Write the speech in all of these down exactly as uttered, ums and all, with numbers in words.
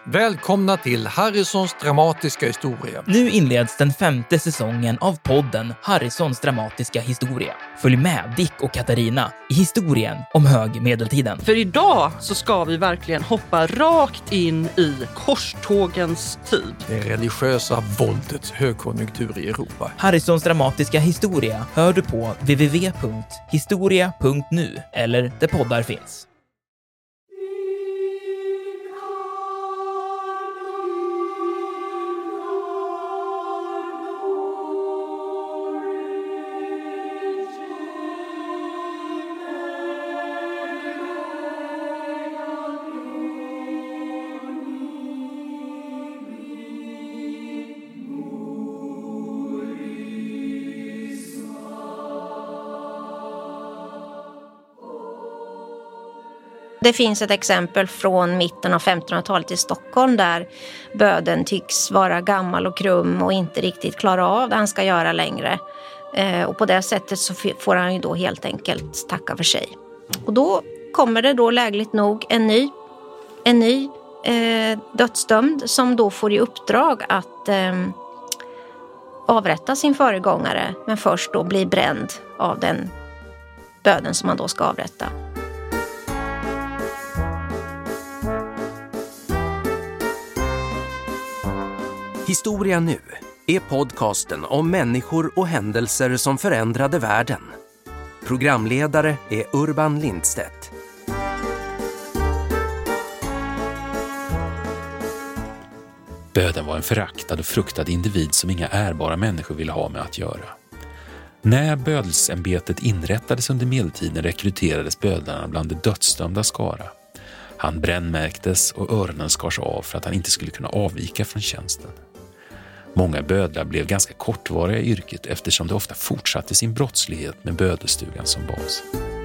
Välkomna till Harrisons dramatiska historia. Nu inleds den femte säsongen av podden Harrisons dramatiska historia. Följ med Dick och Katarina i historien om högmedeltiden. För idag så ska vi verkligen hoppa rakt in i korstågens tid. Det religiösa våldets högkonjunktur i Europa. Harrisons dramatiska historia hör du på w w w punkt historia punkt nu eller där poddar finns. Det finns ett exempel från mitten av femtonhundratalet i Stockholm där böden tycks vara gammal och krum och inte riktigt klara av det han ska göra längre. Eh, och på det sättet så får han ju då helt enkelt tacka för sig. Och då kommer det då lägligt nog en ny, en ny eh, dödsdömd som då får i uppdrag att eh, avrätta sin föregångare, men först då bli bränd av den böden som man då ska avrätta. Historia nu är podcasten om människor och händelser som förändrade världen. Programledare är Urban Lindstedt. Böden var en föraktad och fruktad individ som inga ärbara människor ville ha med att göra. När bödelsämbetet inrättades under medeltiden rekryterades bödlarna bland de dödsdömda skara. Han brännmärktes och öronen skars av för att han inte skulle kunna avvika från tjänsten. Många bödlar blev ganska kortvariga i yrket eftersom de ofta fortsatte sin brottslighet med bödestugan som bas.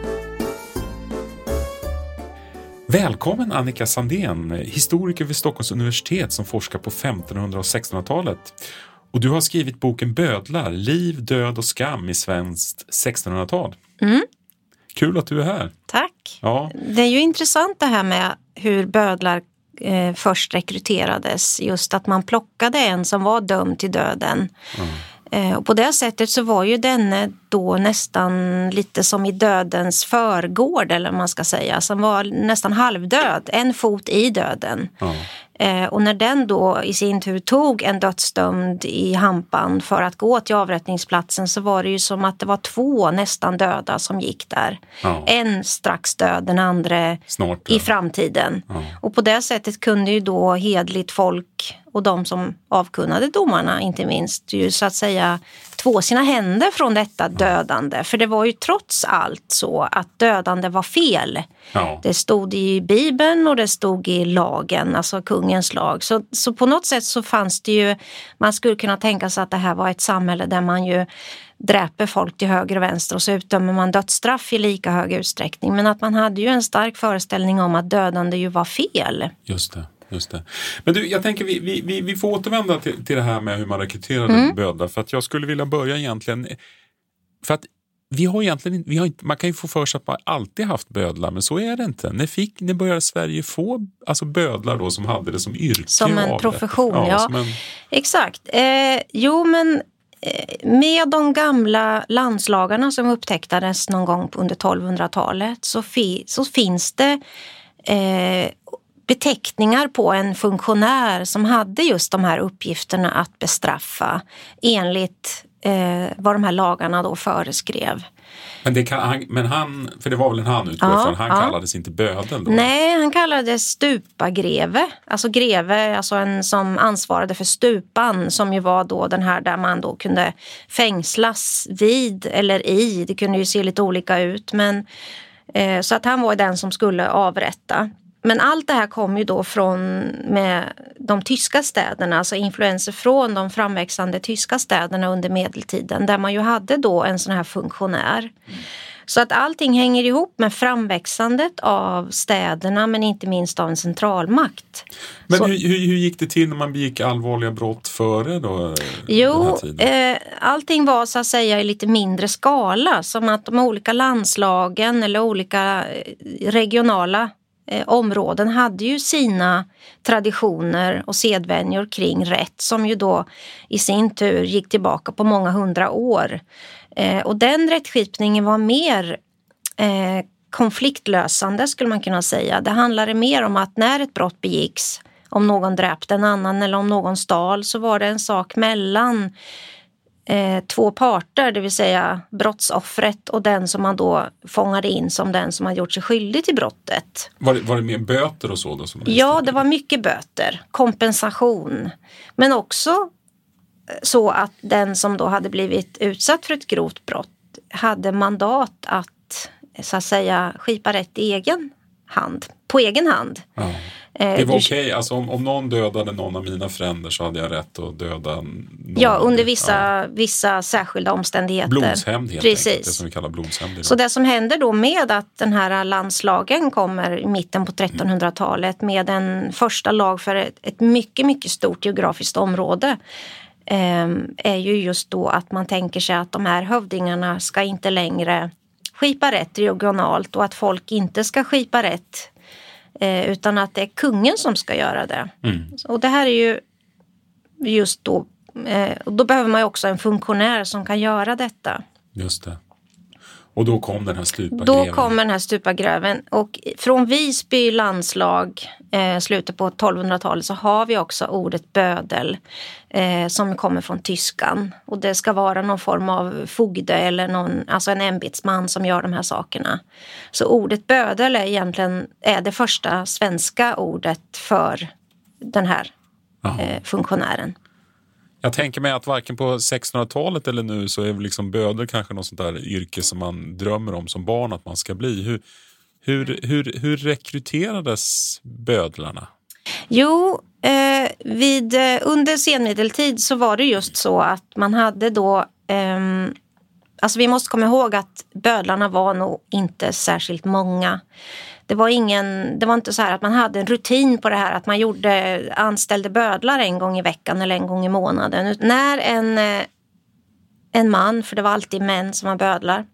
Välkommen Annika Sandén, historiker vid Stockholms universitet som forskar på femtonhundra- och sextonhundratalet. Och du har skrivit boken Bödlar, liv, död och skam i svenskt sextonhundratal. Mm. Kul att du är här. Tack. Ja. Det är ju intressant det här med hur bödlar eh, först rekryterades. Just att man plockade en som var dömd till döden. Mm. Eh, och på det sättet så var ju denne då nästan lite som i dödens förgård, eller vad man ska säga. Som var nästan halvdöd, en fot i döden. Mm. Eh, och när den då i sin tur tog en dödsdömd i hampan för att gå till avrättningsplatsen, så var det ju som att det var två nästan döda som gick där. Ja. En strax död, den andra Snart, i framtiden. Ja. Och på det sättet kunde ju då hedligt folk och de som avkunnade domarna inte minst ju så att säga två sina händer från detta dödande. För det var ju trots allt så att dödande var fel. Ja. Det stod i Bibeln och det stod i lagen, alltså kungens lag. Så, så på något sätt så fanns det ju, man skulle kunna tänka sig att det här var ett samhälle där man ju dräper folk till höger och vänster och så utdömer man dödsstraff i lika hög utsträckning. Men att man hade ju en stark föreställning om att dödande ju var fel. Just det. Just det. Men du, jag tänker vi, vi, vi får återvända till, till det här med hur man rekryterade mm. bödlar. För att jag skulle vilja börja egentligen. För att vi har egentligen vi har inte, man kan ju få för sig att man alltid haft bödlar, men så är det inte. När, fick, när började Sverige få alltså bödlar då som hade det som yrke? Som en profession, ja. ja. Som en... Exakt. Eh, jo, men med de gamla landslagarna som upptäcktes någon gång under tolvhundratalet så, fi, så finns det eh, beteckningar på en funktionär som hade just de här uppgifterna att bestraffa enligt eh, vad de här lagarna då föreskrev. Men, det kan, han, men han, för det var väl en han utgår ja, från, han ja. kallades inte bödel då? Nej, han kallades stupagreve. Alltså greve, alltså en som ansvarade för stupan, som ju var då den här där man då kunde fängslas vid eller i. Det kunde ju se lite olika ut, men eh, så att han var den som skulle avrätta. Men allt det här kom ju då från med de tyska städerna, alltså influenser från de framväxande tyska städerna under medeltiden, där man ju hade då en sån här funktionär. Mm. Så att allting hänger ihop med framväxandet av städerna, men inte minst av en centralmakt. Men Så, hur, hur, hur gick det till när man begick allvarliga brott före då? Jo, eh, allting var så att säga i lite mindre skala, som att de olika landslagen eller olika regionala eh, områden hade ju sina traditioner och sedvänjor kring rätt som ju då i sin tur gick tillbaka på många hundra år. Eh, och den rättskipningen var mer eh, konfliktlösande skulle man kunna säga. Det handlade mer om att när ett brott begicks, om någon dräpte en annan eller om någon stal, så var det en sak mellan eh, två parter, det vill säga brottsoffret och den som man då fångade in som den som hade gjort sig skyldig till brottet. Var det, var det mer böter och så då? Som ja, det var mycket böter, kompensation, men också så att den som då hade blivit utsatt för ett grovt brott hade mandat att så att säga skipa rätt i egen hand, på egen hand. Ja. Det var okej, okay. Alltså om, om någon dödade någon av mina fränder så hade jag rätt att döda någon. Ja, under vissa, ja. vissa särskilda omständigheter. Blodshämnd helt Precis. enkelt, det som vi kallar blodshämnd. Så det som händer då med att den här landslagen kommer i mitten på trettonhundratalet med en första lag för ett, ett mycket, mycket stort geografiskt område eh, är ju just då att man tänker sig att de här hövdingarna ska inte längre skipa rätt regionalt och att folk inte ska skipa rätt eh, utan att det är kungen som ska göra det. Mm. Och det här är ju just då, eh, och då behöver man ju också en funktionär som kan göra detta. Just det. Och då kom den här stupagräven. Då kom den här stupagräven och från Visby landslag eh, slutet på tolvhundratalet så har vi också ordet bödel eh, som kommer från tyskan. Och det ska vara någon form av fogde eller någon, alltså en ämbetsman som gör de här sakerna. Så ordet bödel är egentligen är det första svenska ordet för den här eh, funktionären. Jag tänker mig att varken på sextonhundratalet eller nu så är väl liksom bödel kanske något sånt där yrke som man drömmer om som barn att man ska bli. Hur, hur, hur, hur rekryterades bödlarna? Jo, eh, vid, eh, under senmedeltid så var det just så att man hade då... Eh, alltså vi måste komma ihåg att bödlarna var nog inte särskilt många. Det var, ingen, det var inte så här att man hade en rutin på det här att man gjorde, anställde bödlar en gång i veckan eller en gång i månaden. När en, en man, för det var alltid män som var bödlar,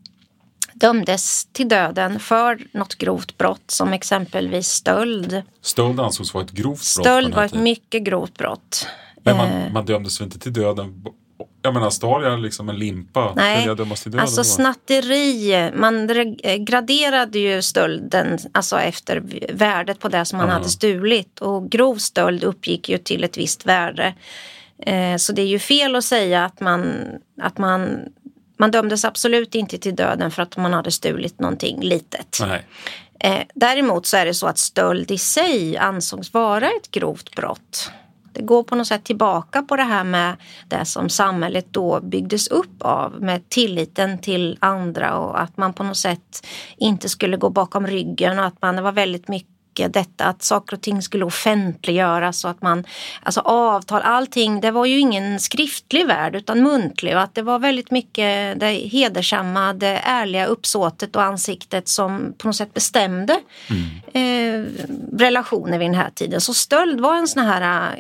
dömdes till döden för något grovt brott som exempelvis stöld. Stöld ansågs vara ett grovt brott? Stöld var ett mycket grovt brott. Men man, man dömdes inte till döden. Jag menar, stal jag liksom en limpa? Nej, jag dömas till döden alltså då? Snatteri, man graderade ju stölden alltså efter värdet på det som man uh-huh. hade stulit. Och grov stöld uppgick ju till ett visst värde. Eh, så det är ju fel att säga att man, att man, man dömdes absolut inte till döden för att man hade stulit någonting litet. Nej. Eh, däremot så är det så att stöld i sig ansågs vara ett grovt brott. Det går på något sätt tillbaka på det här med det som samhället då byggdes upp av med tilliten till andra och att man på något sätt inte skulle gå bakom ryggen och att man det var väldigt mycket detta att saker och ting skulle offentliggöras och att man, alltså avtal, allting, det var ju ingen skriftlig värld utan muntlig och att det var väldigt mycket det hedersamma, det ärliga uppsåtet och ansiktet som på något sätt bestämde mm. eh, relationer vid den här tiden. Så stöld var en sån här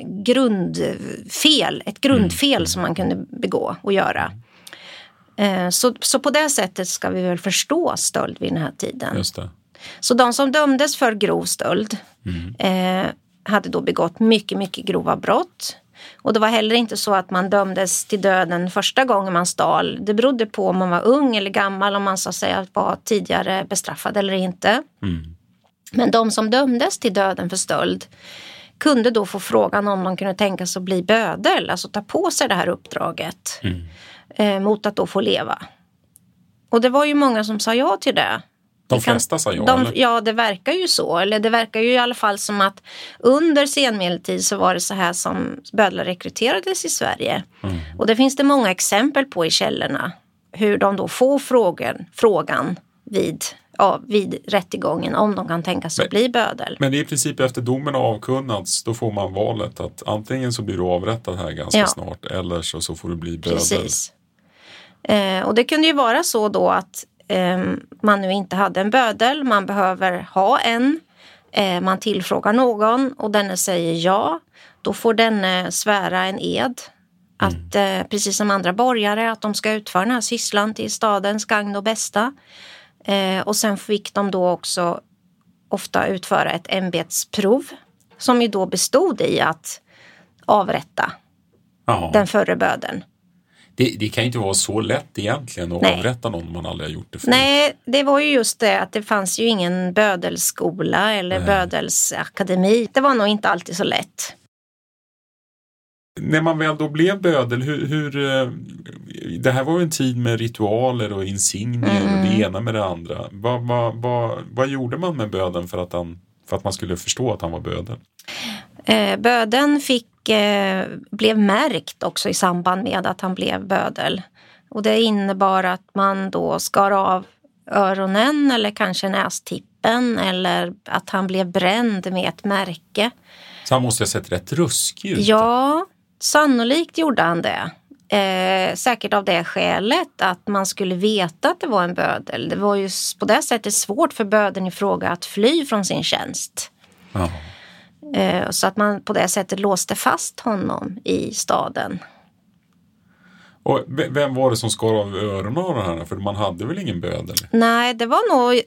grundfel, ett grundfel mm. som man kunde begå och göra. Eh, så, så på det sättet ska vi väl förstå stöld vid den här tiden. Just det. Så de som dömdes för grov stöld mm. eh, hade då begått mycket, mycket grova brott. Och det var heller inte så att man dömdes till döden första gången man stal. Det berodde på om man var ung eller gammal, om man så att säga var tidigare bestraffad eller inte. Mm. Men de som dömdes till döden för stöld kunde då få frågan om de kunde tänka sig att bli bödel, alltså ta på sig det här uppdraget mm. eh, mot att då få leva. Och det var ju många som sa ja till det. De flesta sa ja, de, eller? Ja, det verkar ju så. Eller det verkar ju i alla fall som att under senmedeltid så var det så här som bödlar rekryterades i Sverige. Mm. Och det finns det många exempel på i källorna. Hur de då får frågan, frågan vid, ja, vid rättegången om de kan tänka sig att bli bödel. Men det är i princip efter domen har avkunnats, då får man valet att antingen så blir du avrättad här ganska ja. snart eller så, så får du bli bödel. Precis. Eh, och det kunde ju vara så då att man nu inte hade en bödel, man behöver ha en, man tillfrågar någon och denne säger ja, då får denne svära en ed att mm. precis som andra borgare att de ska utföra den här sysslan till stadens gagn och bästa och sen fick de då också ofta utföra ett ämbetsprov som ju då bestod i att avrätta Aha. den förre bödeln. Det, det kan ju inte vara så lätt egentligen att Nej. avrätta någon om man aldrig har gjort det förut. Nej, det var ju just det att det fanns ju ingen bödelskola eller Nej. bödelsakademi. Det var nog inte alltid så lätt. När man väl då blev bödel, hur, hur, det här var ju en tid med ritualer och insignier mm. och det ena med det andra. Vad, vad, vad, vad gjorde man med bödeln för att, han, för att man skulle förstå att han var bödel? Eh, bödeln fick, eh, blev märkt också i samband med att han blev bödel. Och det innebar att man då skar av öronen eller kanske nästippen eller att han blev bränd med ett märke. Så han måste ha sett rätt ruskig ut? Ja, sannolikt gjorde han det. Eh, säkert av det skälet att man skulle veta att det var en bödel. Det var ju på det sättet svårt för bödeln i fråga att fly från sin tjänst. Ja. Eh, så att man på det sättet låste fast honom i staden. Och vem var det som skar av öronen av det här? För man hade väl ingen bödel? Nej, det var nog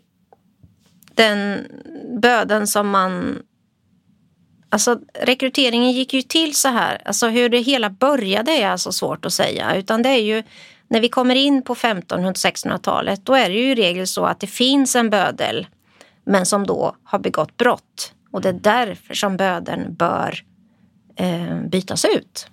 den bödeln som man... Alltså rekryteringen gick ju till så här. Alltså hur det hela började är alltså svårt att säga. Utan det är ju, när vi kommer in på femtonhundra- och sextonhundratalet, då är det ju i regel så att det finns en bödel. Men som då har begått brott. Och det är därför som bödeln bör eh, bytas ut.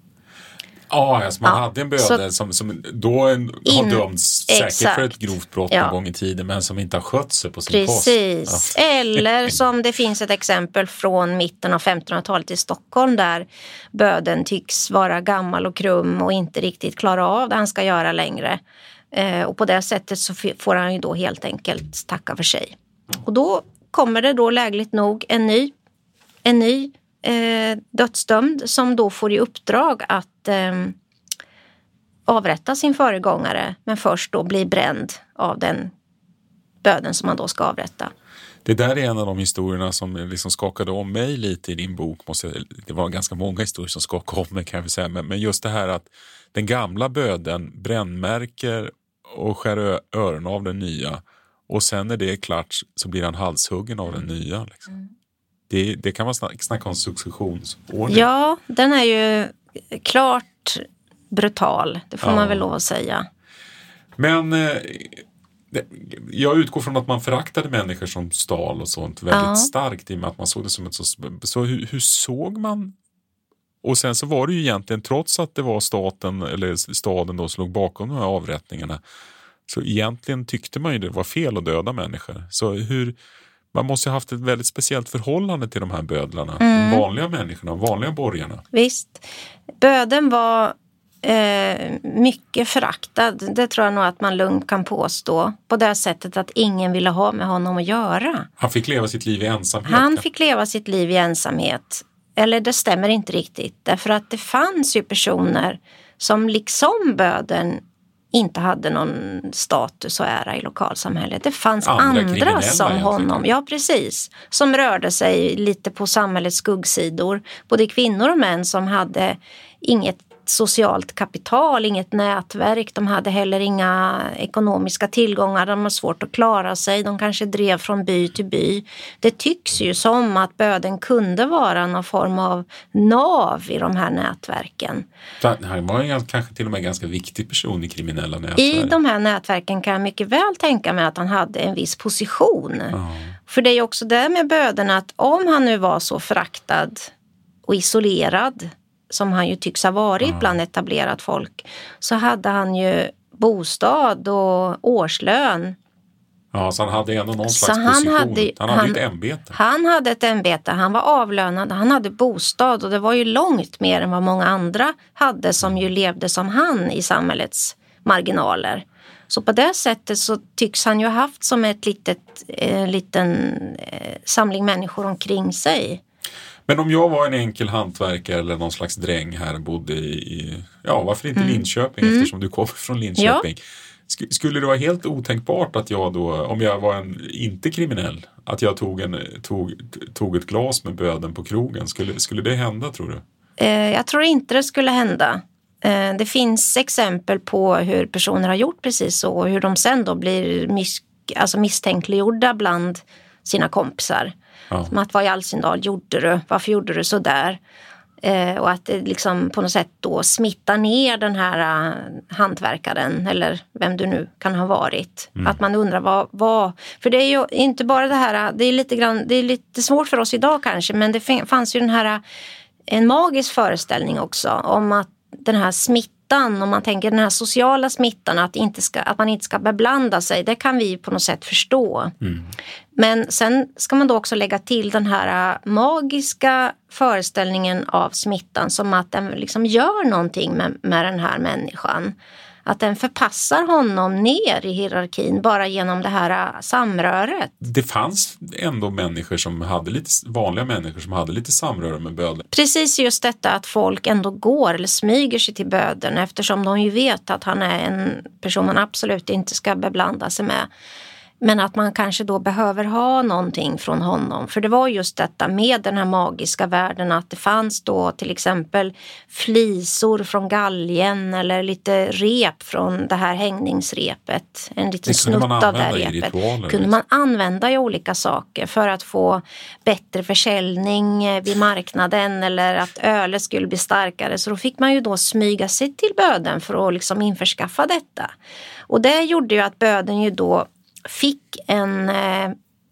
Ja, alltså man ja, hade en bödel som, som då en, har in, dömts säkert exakt. för ett grovt brott ja. någon gång i tiden, men som inte har skött sig på sin Precis. post. Ja. Eller som det finns ett exempel från mitten av femtonhundratalet i Stockholm där bödeln tycks vara gammal och krum och inte riktigt klara av det han ska göra längre. Eh, och på det sättet så får han ju då helt enkelt tacka för sig. Och då kommer det då lägligt nog en ny, en ny eh, dödsdömd som då får i uppdrag att eh, avrätta sin föregångare, men först då bli bränd av den bödeln som man då ska avrätta. Det där är en av de historierna som liksom skakade om mig lite i din bok. Måste, det var ganska många historier som skakade om mig kan jag säga, men, men just det här att den gamla bödeln brännmärker och skär öronen av den nya. Och sen när det är klart så blir han halshuggen av den nya. Liksom. Mm. Det, det kan man snacka, snacka om successionsordning. Ja, den är ju klart brutal. Det får ja. man väl lov att säga. Men eh, det, jag utgår från att man föraktade människor som stal och sånt väldigt ja. starkt i och med att man såg det som ett så... Så hur, hur såg man... Och sen så var det ju egentligen, trots att det var staten eller staden då som låg bakom de här avrättningarna, så egentligen tyckte man ju det var fel att döda människor. Så hur, man måste ha haft ett väldigt speciellt förhållande till de här bödlarna. Mm. De vanliga människorna, de vanliga borgarna. Visst. Böden var eh, mycket föraktad. Det tror jag nog att man lugnt kan påstå. På det sättet att ingen ville ha med honom att göra. Han fick leva sitt liv i ensamhet. Han fick leva sitt liv i ensamhet. Eller det stämmer inte riktigt. Därför att det fanns ju personer som liksom böden inte hade någon status och ära i lokalsamhället. Det fanns andra, andra som honom. Ja, precis. Som rörde sig lite på samhällets skuggsidor. Både kvinnor och män som hade inget socialt kapital, inget nätverk. De hade heller inga ekonomiska tillgångar. De har svårt att klara sig. De kanske drev från by till by. Det tycks ju som att böden kunde vara någon form av nav i de här nätverken. Han var en, kanske till och med en ganska viktig person i kriminella nätverk. I de här nätverken kan jag mycket väl tänka mig att han hade en viss position. Oh. För det är ju också det med böden att om han nu var så föraktad och isolerad som han ju tycks ha varit mm. bland etablerat folk, så hade han ju bostad och årslön. Ja, så han hade ändå någon slags han position. Hade, han hade han, ett ämbete. Han hade ett ämbete, han var avlönad, han hade bostad och det var ju långt mer än vad många andra hade som ju levde som han i samhällets marginaler. Så på det sättet så tycks han ju ha haft som ett litet, eh, liten eh, samling människor omkring sig. Men om jag var en enkel hantverkare eller någon slags dräng här och bodde i, ja varför inte mm. Linköping mm. eftersom du kommer från Linköping. Ja. Sk- skulle det vara helt otänkbart att jag då, om jag var en inte kriminell, att jag tog, en, tog, tog ett glas med böden på krogen? Skulle, skulle det hända tror du? Eh, jag tror inte det skulle hända. Eh, det finns exempel på hur personer har gjort precis så och hur de sen då blir mis- alltså misstänkliggjorda bland sina kompisar. Ja. Som att vad i all sin dag gjorde du? Varför gjorde du så där? Eh, och att det liksom på något sätt då smittar ner den här uh, hantverkaren eller vem du nu kan ha varit. Mm. Att man undrar vad, vad... För det är ju inte bara det här, det är lite grann, det är lite svårt för oss idag kanske, men det fanns ju den här, en magisk föreställning också om att den här smittan, om man tänker den här sociala smittan, att, inte ska, att man inte ska beblanda sig, det kan vi på något sätt förstå. Mm. Men sen ska man då också lägga till den här magiska föreställningen av smittan som att den liksom gör någonting med, med den här människan. Att den förpassar honom ner i hierarkin bara genom det här samröret. Det fanns ändå människor som hade lite, vanliga människor som hade lite samröre med bödeln. Precis just detta att folk ändå går eller smyger sig till bödeln eftersom de ju vet att han är en person man absolut inte ska beblanda sig med. Men att man kanske då behöver ha någonting från honom. För det var just detta med den här magiska världen att det fanns då till exempel flisor från galgen eller lite rep från det här hängningsrepet. En liten snutt av det här repet. Kunde man använda i olika saker för att få bättre försäljning vid marknaden eller att ölet skulle bli starkare. Så då fick man ju då smyga sig till böden för att liksom införskaffa detta. Och det gjorde ju att böden ju då fick en, eh,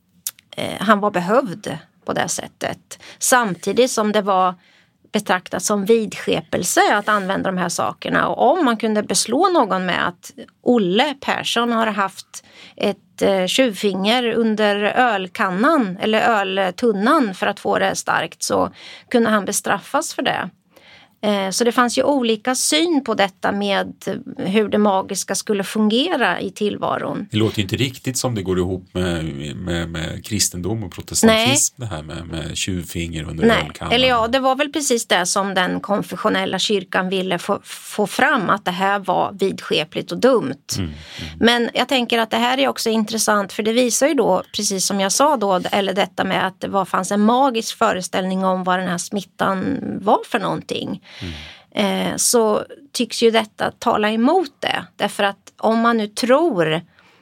han var behövd på det sättet. Samtidigt som det var betraktat som vidskepelse att använda de här sakerna. Och om man kunde beslå någon med att Olle Persson har haft ett eh, tjuvfinger under ölkannan eller öltunnan för att få det starkt så kunde han bestraffas för det. Så det fanns ju olika syn på detta med hur det magiska skulle fungera i tillvaron. Det låter ju inte riktigt som det går ihop med, med, med kristendom och protestantism. Nej. Det här med, med tjuvfinger under Nej. ölkannan. Eller ja, det var väl precis det som den konfessionella kyrkan ville få, få fram, att det här var vidskepligt och dumt. Mm, mm. Men jag tänker att det här är också intressant för det visar ju då, precis som jag sa då, eller detta med att det var, fanns en magisk föreställning om vad den här smittan var för någonting. Mm. Eh, så tycks ju detta tala emot det. Därför att om man nu tror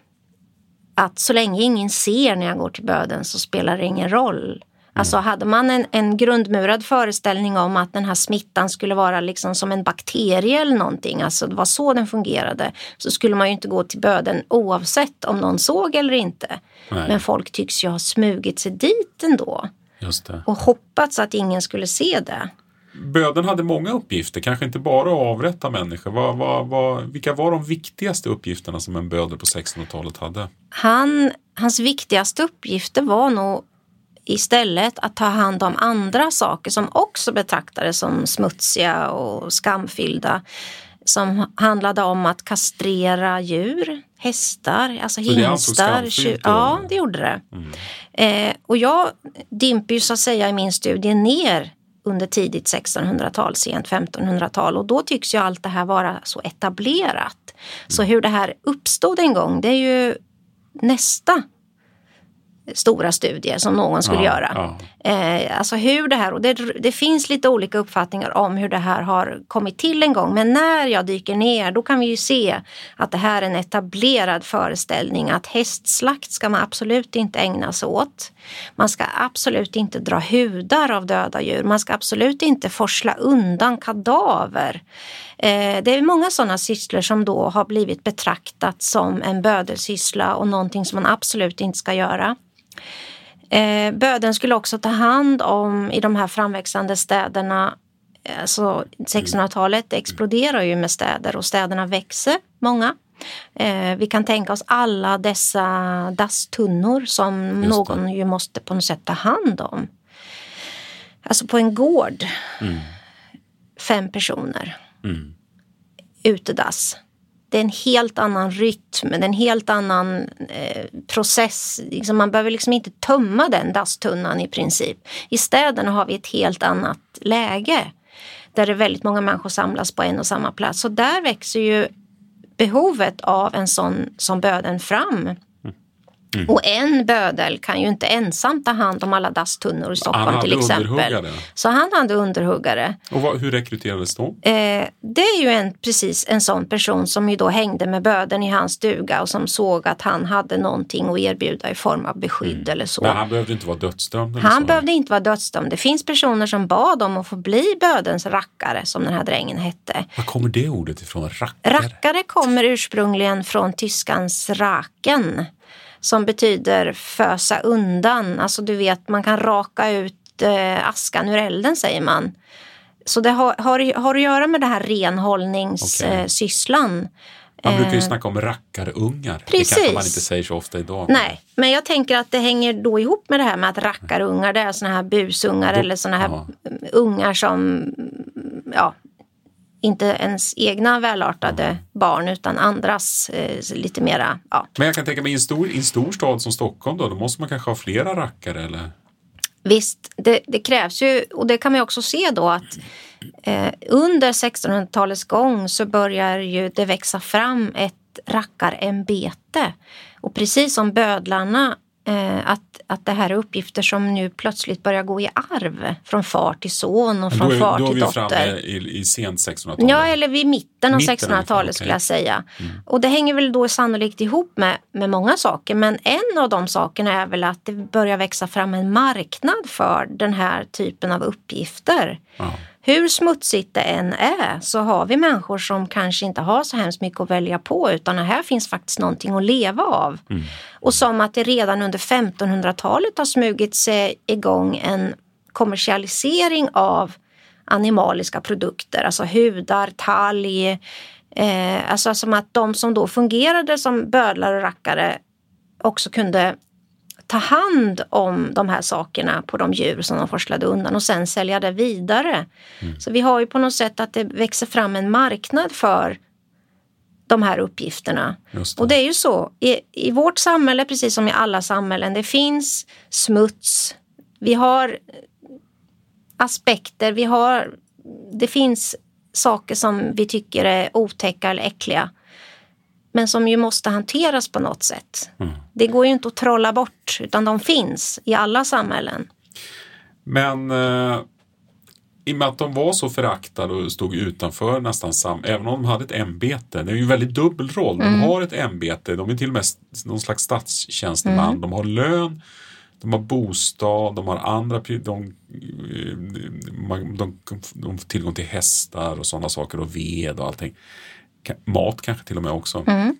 att så länge ingen ser när jag går till böden så spelar det ingen roll. Mm. Alltså hade man en, en grundmurad föreställning om att den här smittan skulle vara liksom som en bakterie eller någonting, alltså det var så den fungerade, så skulle man ju inte gå till böden oavsett om någon såg eller inte. Nej. Men folk tycks ju ha smugit sig dit ändå. Just det. Och hoppats att ingen skulle se det. Böden hade många uppgifter, kanske inte bara att avrätta människor. Vad, vad, vad, vilka var de viktigaste uppgifterna som en bödel på sextonhundratalet hade? Han, hans viktigaste uppgifter var nog istället att ta hand om andra saker som också betraktades som smutsiga och skamfyllda. Som handlade om att kastrera djur, hästar, alltså hingstar. Tjur, ja, det gjorde det. Mm. Eh, och jag dimper ju så att säga i min studie ner under tidigt sextonhundratal, sent femtonhundratal. Och då tycks ju allt det här vara så etablerat. Mm. Så hur det här uppstod en gång, det är ju nästa stora studier som någon skulle ja, göra. Ja. Eh, alltså hur det här, och det, det finns lite olika uppfattningar om hur det här har kommit till en gång. Men när jag dyker ner, då kan vi ju se att det här är en etablerad föreställning. Att hästslakt ska man absolut inte ägna sig åt. Man ska absolut inte dra hudar av döda djur. Man ska absolut inte forsla undan kadaver. Eh, det är många sådana sysslor som då har blivit betraktat som en bödelsyssla och någonting som man absolut inte ska göra. Eh, böden skulle också ta hand om i de här framväxande städerna, alltså sextonhundratalet exploderar ju med städer och städerna växer, många. Eh, vi kan tänka oss alla dessa dasstunnor som någon ju måste på något sätt ta hand om. Alltså på en gård, mm. fem personer, mm. utedass. Det är en helt annan rytm, det är en helt annan eh, process. Liksom man behöver liksom inte tömma den dasstunnan i princip. I städerna har vi ett helt annat läge där det väldigt många människor samlas på en och samma plats. Så där växer ju behovet av en sån som böden fram. Mm. Och en bödel kan ju inte ensam ta hand om alla dasstunnor i Stockholm till exempel. Så han hade underhuggare. Och vad, hur rekryterades då? Eh, det är ju en, precis en sån person som ju då hängde med bödeln i hans stuga och som såg att han hade någonting att erbjuda i form av beskydd mm. eller så. Men han behövde inte vara dödsdömd? Han så. behövde inte vara dödsdömd. Det finns personer som bad om att få bli bödelns rackare, som den här drängen hette. Var kommer det ordet ifrån? Rackare? Rackare kommer ursprungligen från tyskans raken, som betyder fösa undan. Alltså du vet, man kan raka ut eh, askan ur elden, säger man. Så det har, har, har att göra med det här renhållningssysslan. Okay. Man brukar ju snacka om rackarungar. Precis. Det kanske man inte säger så ofta idag. Nej, men jag tänker att det hänger då ihop med det här med att rackarungar, det är såna här busungar då, eller såna här ja. ungar som, ja, inte ens egna välartade mm. barn utan andras eh, lite mera, ja. Men jag kan tänka mig i en stor, i en stor stad som Stockholm då, då måste man kanske ha flera rackare eller? Visst, det, det krävs ju, och det kan man ju också se då att eh, under sextonhundratalets gång så börjar ju det växa fram ett rackarembete. Och precis som bödlarna, eh, att, att det här är uppgifter som nu plötsligt börjar gå i arv från far till son och från är, far till dotter. Då är vi framme i, i sent sextonhundratal. Ja, eller vid mitten av sextonhundratalet okay. skulle jag säga. Mm. Och det hänger väl då sannolikt ihop med, med många saker. Men en av de sakerna är väl att det börjar växa fram en marknad för den här typen av uppgifter. Ja. Hur smutsigt det än är så har vi människor som kanske inte har så hemskt mycket att välja på, utan här finns faktiskt någonting att leva av. Mm. Och som att det redan under femtonhundratalet har smugit sig igång en kommersialisering av animaliska produkter, alltså hudar, talg, eh, alltså som att de som då fungerade som bödlar och rackare också kunde ta hand om de här sakerna på de djur som de forslade undan och sen sälja det vidare. Mm. Så vi har ju på något sätt att det växer fram en marknad för de här uppgifterna. Det. Och det är ju så, i, i vårt samhälle precis som i alla samhällen, det finns smuts, vi har aspekter, vi har, det finns saker som vi tycker är otäcka eller äckliga. Men som ju måste hanteras på något sätt. Mm. Det går ju inte att trolla bort, utan de finns i alla samhällen. Men eh, i och med att de var så föraktade och stod utanför nästan sam, även om de hade ett ämbete, det är ju en väldigt dubbel roll. Mm. De har ett ämbete, de är till och med någon slags statstjänsteman, mm. de har lön, de har bostad, de har andra, de, de, de, de har tillgång till hästar och sådana saker och ved och allting. Mat kanske till och med också. Mm.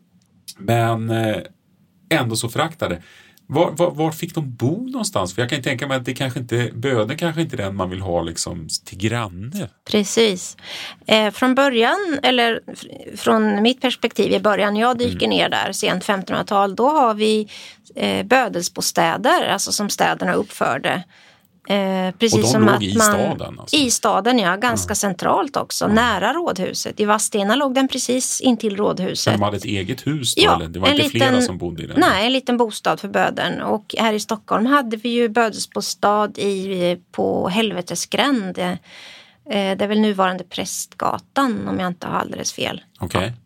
Men eh, ändå så föraktade. Var, var, var fick de bo någonstans? För jag kan tänka mig att det kanske inte, böden kanske inte är den man vill ha liksom till granne. Precis. Eh, från början, eller från mitt perspektiv i början, jag dyker mm. ner där sent femtonhundratal, då har vi eh, bödelsbostäder, alltså som städerna uppförde. Eh, precis och de som låg att i man, staden? Alltså. I staden, ja. Ganska ja. centralt också. Ja. Nära rådhuset. I Vadstena låg den precis intill rådhuset. Men de hade ett eget hus då? Ja, eller? Det var inte liten, flera som bodde i den? Nej, en liten bostad för böden. Och här i Stockholm hade vi ju bödelsbostad i, på Helvetesgränd. Eh, det är väl nuvarande Prästgatan, om jag inte har alldeles fel. Okej. Okay.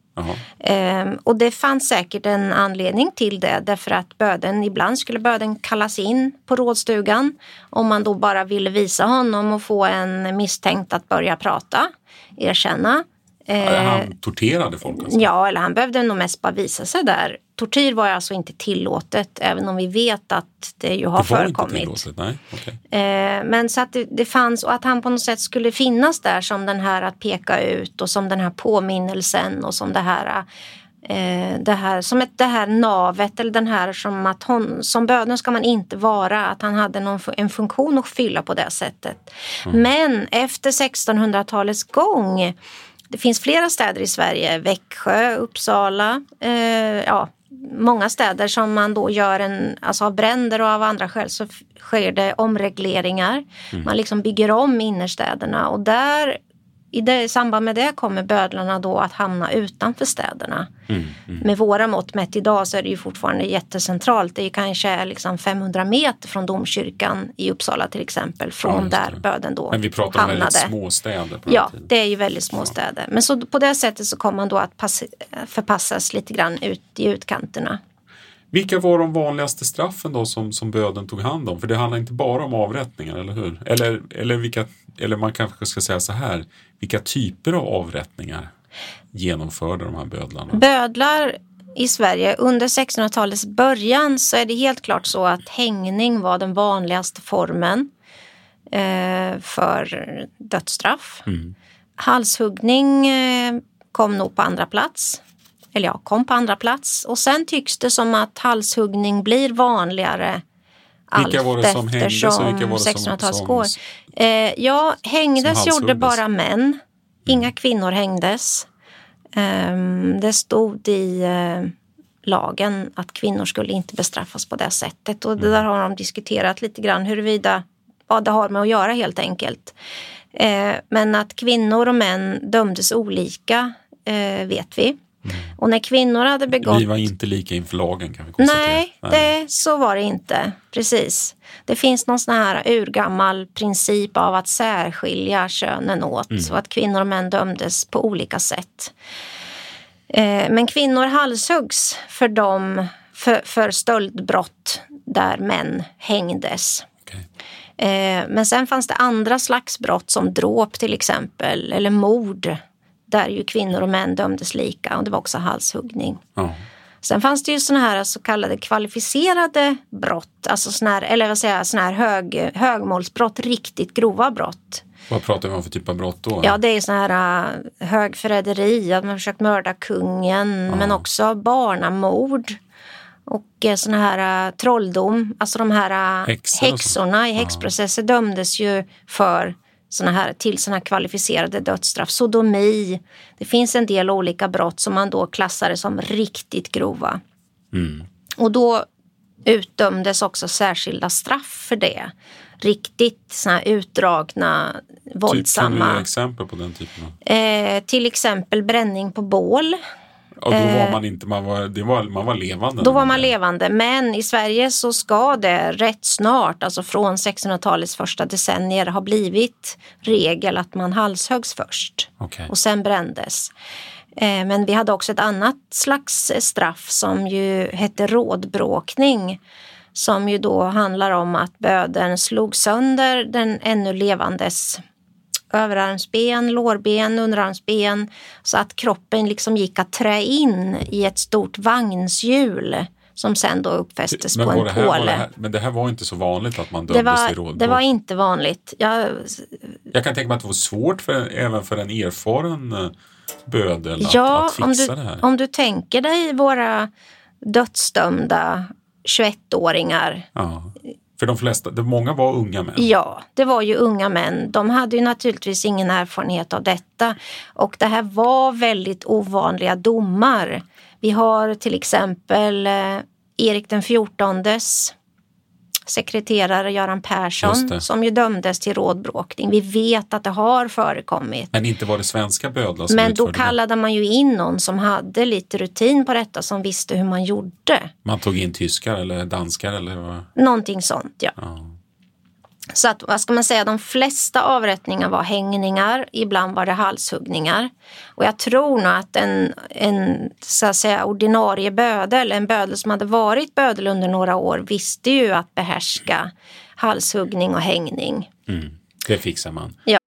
Um, och det fanns säkert en anledning till det, därför att böden, ibland skulle böden kallas in på rådstugan om man då bara ville visa honom och få en misstänkt att börja prata, erkänna. Ja, han torterade folk alltså. Ja, eller han behövde nog mest bara visa sig där. Tortyr var alltså inte tillåtet, även om vi vet att det ju har det var förekommit. Inte tillåtet, nej. Okay. Eh, men så att det, det fanns, och att han på något sätt skulle finnas där som den här att peka ut och som den här påminnelsen och som det här, eh, det här som ett, det här navet eller den här som att hon, som böden ska man inte vara, att han hade någon, en funktion att fylla på det sättet. Mm. Men efter sextonhundratalets gång, det finns flera städer i Sverige, Växjö, Uppsala, eh, ja, många städer som man då gör en, alltså av bränder och av andra skäl så sker det omregleringar. Mm. Man liksom bygger om innerstäderna och där, i, det, i samband med det kommer bödlarna då att hamna utanför städerna. Mm. Mm. Med våra mått mätt idag så är det ju fortfarande jättecentralt. Det är ju kanske liksom femhundra meter från domkyrkan i Uppsala till exempel, från ja, där böden då hamnade. Men vi pratar om väldigt små städer. På ja, det är ju väldigt små ja. städer. Men så på det sättet så kommer man då att pass, förpassas lite grann ut i utkanterna. Vilka var de vanligaste straffen då som, som bödeln tog hand om? För det handlar inte bara om avrättningar, eller hur? Eller, eller, vilka, eller man kanske ska säga så här, vilka typer av avrättningar genomförde de här bödlarna? Bödlar i Sverige under sextonhundratalets början så är det helt klart så att hängning var den vanligaste formen eh, för dödsstraff. Mm. Halshuggning eh, kom nog på andra plats. Eller ja, kom på andra plats. Och sen tycks det som att halshuggning blir vanligare vilka var det som hängdes och vilka var det sextonhundratalet går. Eh, ja, hängdes gjorde bara män. Mm. Inga kvinnor hängdes. Eh, det stod i eh, lagen att kvinnor skulle inte bestraffas på det sättet. Och det där har de diskuterat lite grann huruvida vad det har med att göra helt enkelt. Eh, men att kvinnor och män dömdes olika eh, vet vi. Mm. Och när kvinnor hade begått... Vi var inte lika inför lagen, kan vi konstatera. Nej, Nej. Det, så var det inte. Precis. Det finns någon sån här urgammal princip av att särskilja könen åt. Mm. Så att kvinnor och män dömdes på olika sätt. Eh, men kvinnor halshuggs för, dem, för, för stöldbrott där män hängdes. Okay. Eh, men sen fanns det andra slags brott som dråp till exempel, eller mord. Där ju kvinnor och män dömdes lika, och det var också halshuggning. Ja. Sen fanns det ju såna här så kallade kvalificerade brott, alltså såna här, eller vad säger jag, såna här hög, högmålsbrott, riktigt grova brott. Vad pratar vi om för typ av brott då? Ja, det är såna här uh, högförräderi, att man försökt mörda kungen, ja. Men också barnamord. Och uh, såna här uh, trolldom, alltså de här uh, häxorna i häxprocesser, ja. Dömdes ju för såna här, till såna här kvalificerade dödsstraff. Sodomi. Det finns en del olika brott som man då klassade som riktigt grova. Mm. Och då utdömdes också särskilda straff för det. Riktigt såna här utdragna, våldsamma. Typ, kan du ge exempel på den typen av? Eh, till exempel bränning på bål. Ja, då var man inte, man var, det var, man var levande. Då var man levande, men i Sverige så ska det rätt snart, alltså från sextonhundratalets första decennier, ha blivit regel att man halshöggs först. Okay. Och sen brändes. Eh, men vi hade också ett annat slags straff som ju hette rådbråkning, som ju då handlar om att bödeln slog sönder den ännu levandes överarmsben, lårben, underarmsben, så att kroppen liksom gick att trä in i ett stort vagnshjul som sen då uppfästes men på en här, påle. Det här, men det här var inte så vanligt att man dömdes det var, i rådbråk. Det var inte vanligt. Jag, Jag kan tänka mig att det var svårt för, även för en erfaren bödel att, ja, att fixa om du, det här. Om du tänker dig våra dödsdömda tjugoettåringar. Ja. För de flesta, det, många var unga män. Ja, det var ju unga män. De hade ju naturligtvis ingen erfarenhet av detta. Och det här var väldigt ovanliga domar. Vi har till exempel eh, Erik den fjortondes sekreterare Göran Persson som ju dömdes till rådbråkning. Vi vet att det har förekommit. Men inte var det svenska bödlar som Men då utförde kallade det. Man ju in någon som hade lite rutin på detta, som visste hur man gjorde. Man tog in tyskar eller danskar eller vad? Någonting sånt, ja. ja. Så att, vad ska man säga, de flesta avrättningar var hängningar, ibland var det halshuggningar. Och jag tror nog att en, en så att säga, ordinarie bödel, en bödel som hade varit bödel under några år, visste ju att behärska halshuggning och hängning. Mm, det fixar man. Ja.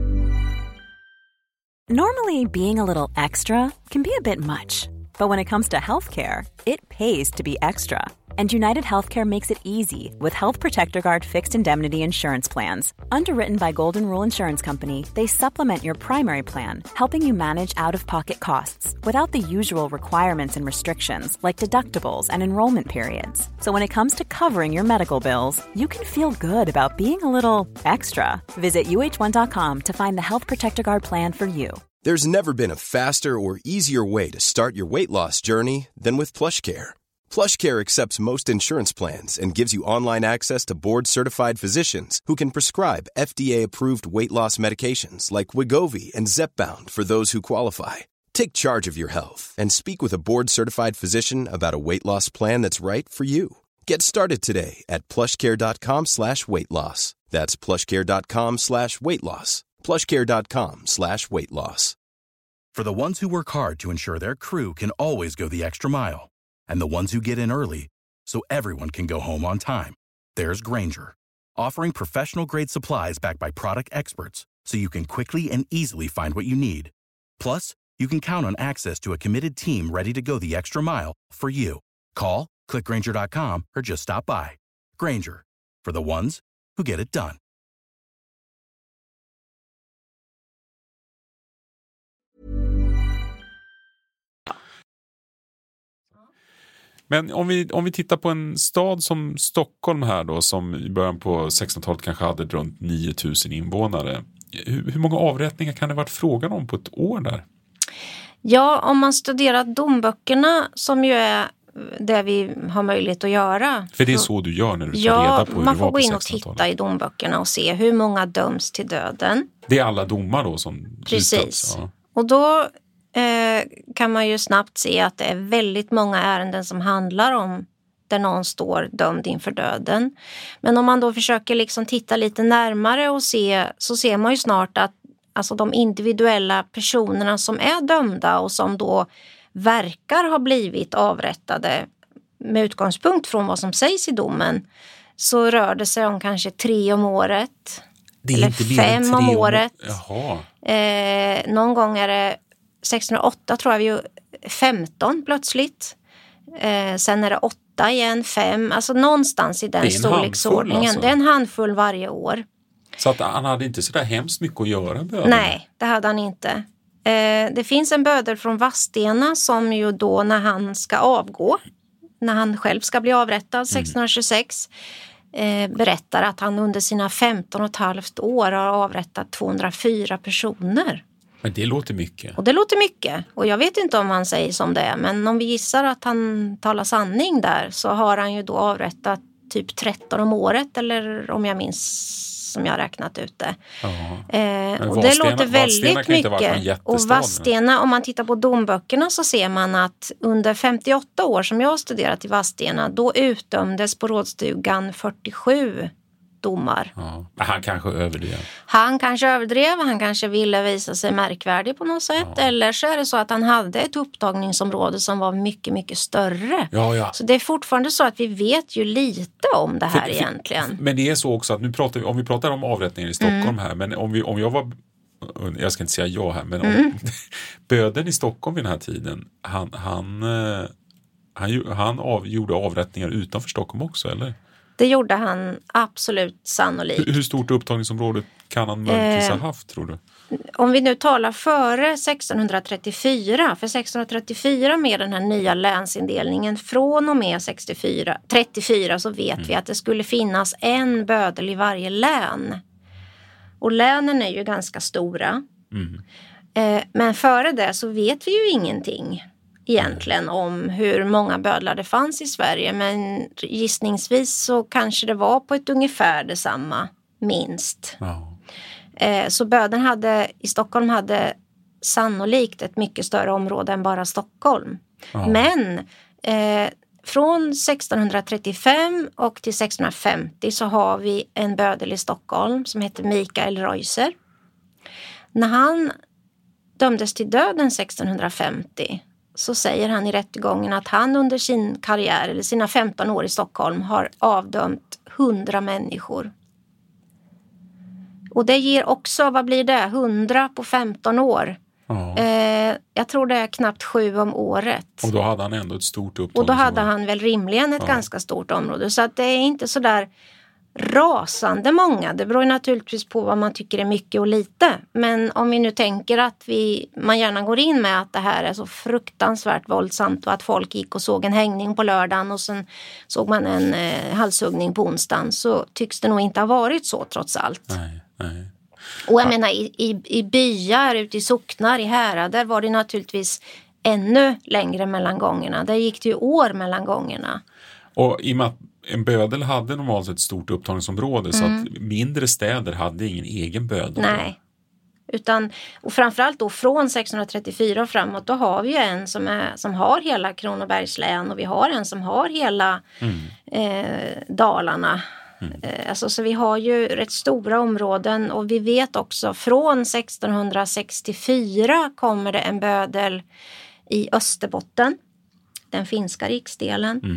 Normally being a little extra can be a bit much. But when it comes to healthcare, it pays to be extra. And United Healthcare makes it easy with Health Protector Guard fixed indemnity insurance plans. Underwritten by Golden Rule Insurance Company, they supplement your primary plan, helping you manage out-of-pocket costs without the usual requirements and restrictions like deductibles and enrollment periods. So when it comes to covering your medical bills, you can feel good about being a little extra. Visit U H one dot com to find the Health Protector Guard plan for you. There's never been a faster or easier way to start your weight loss journey than with PlushCare. PlushCare accepts most insurance plans and gives you online access to board-certified physicians who can prescribe F D A-approved weight loss medications like Wegovy and Zepbound for those who qualify. Take charge of your health and speak with a board-certified physician about a weight loss plan that's right for you. Get started today at plushcare.com slash weight loss. That's plushcare.com slash weight loss. plushcare.com slash weight loss. For the ones who work hard to ensure their crew can always go the extra mile, and the ones who get in early so everyone can go home on time. There's Grainger, offering professional-grade supplies backed by product experts so you can quickly and easily find what you need. Plus, you can count on access to a committed team ready to go the extra mile for you. Call, click Grainger dot com, or just stop by. Grainger, for the ones who get it done. Men om vi, om vi tittar på en stad som Stockholm här då, som i början på sextonhundratalet kanske hade runt nio tusen invånare. Hur, hur många avrättningar kan det varit frågan om på ett år där? Ja, om man studerar domböckerna, som ju är det vi har möjlighet att göra. För det är så du gör när du tar ja, reda på hur man det får var gå på in och sextonhundratalet. titta i domböckerna och se hur många döms till döden. Det är alla domar då som Precis. utdöms, ja. Och då eh, kan man ju snabbt se att det är väldigt många ärenden som handlar om där någon står dömd inför döden. Men om man då försöker liksom titta lite närmare och se, så ser man ju snart att alltså de individuella personerna som är dömda och som då verkar ha blivit avrättade med utgångspunkt från vad som sägs i domen, så rör det sig om kanske tre om året. Det är eller inte mer fem än tre om om året. Jaha. Eh, någon gång är det sextonhundraåtta tror jag vi femton plötsligt. Eh, sen är det åtta igen, fem. Alltså någonstans i den storleksordningen. Alltså. Det är en handfull varje år. Så att han hade inte så där hemskt mycket att göra med. Nej, det hade han inte. Eh, det finns en bödel från Vadstena som ju då när han ska avgå, när han själv ska bli avrättad sextonhundratjugosex, eh, berättar att han under sina femton och ett halvt år har avrättat tvåhundrafyra personer. Men det låter mycket. Och det låter mycket. Och jag vet inte om han säger som det är. Men om vi gissar att han talar sanning där, så har han ju då avrättat typ tretton om året. Eller om jag minns som jag har räknat ut det. Eh, och det låter väldigt mycket. Och Vadstena, om man tittar på domböckerna så ser man att under femtioåtta år som jag har studerat i Vadstena, då utdömdes på rådstugan fyrtiosju domar. Ja. Han kanske överdrev. Han kanske överdrev, han kanske ville visa sig märkvärdig på något sätt. Ja. Eller så är det så att han hade ett upptagningsområde som var mycket, mycket större. Ja, ja. Så det är fortfarande så att vi vet ju lite om det här för, egentligen. För, men det är så också att nu pratar vi, om vi pratar om avrättningar i Stockholm mm. här, men om, vi, om jag var, jag ska inte säga jag här, men om mm. böden i Stockholm vid den här tiden, han, han, han, han av, gjorde avrättningar utanför Stockholm också, eller? Det gjorde han absolut sannolikt. Hur, hur stort upptagningsområde kan han möjligtvis ha haft, tror du? Om vi nu talar före sextonhundratrettiofyra, för sextonhundratrettiofyra med den här nya länsindelningen från och med sextiofyra, trettiofyra så vet mm. vi att det skulle finnas en bödel i varje län. Och länen är ju ganska stora. Mm. Eh, men före det så vet vi ju ingenting egentligen om hur många bödlar det fanns i Sverige, men gissningsvis så kanske det var på ett ungefär detsamma, minst. Oh. Eh, så bödeln hade i Stockholm hade sannolikt ett mycket större område än bara Stockholm. Oh. Men eh, från sextonhundratrettiofem och till sextonhundrafemtio så har vi en bödel i Stockholm som heter Mikael Reuser. När han dömdes till döden sextonhundrafemtio så säger han i rättegången att han under sin karriär, eller sina femton år i Stockholm, har avdömt hundra människor. Och det ger också, vad blir det? hundra på femton år. Ja. Eh, jag tror det är knappt sju om året. Och då hade han ändå ett stort upptag. Och då hade han väl rimligen ett ja. ganska stort område. Så att det är inte så där rasande många. Det beror naturligtvis på vad man tycker är mycket och lite. Men om vi nu tänker att vi, man gärna går in med att det här är så fruktansvärt våldsamt och att folk gick och såg en hängning på lördagen och sen såg man en eh, halshuggning på onsdagen, så tycks det nog inte ha varit så trots allt. Nej, nej. Och jag menar i, i, i byar, ute i socknar, i härader var det naturligtvis ännu längre mellan gångerna. Där gick det ju år mellan gångerna. Och i och med att en bödel hade normalt ett stort upptagningsområde, mm. så att mindre städer hade ingen egen bödel. Nej, utan, och framförallt då från sextonhundratrettiofyra och framåt, då har vi ju en som, är, som har hela Kronobergs län och vi har en som har hela mm. eh, Dalarna. Mm. Eh, alltså, så vi har ju rätt stora områden, och vi vet också från sextonhundrasextiofyra kommer det en bödel i Österbotten, den finska riksdelen. Mm.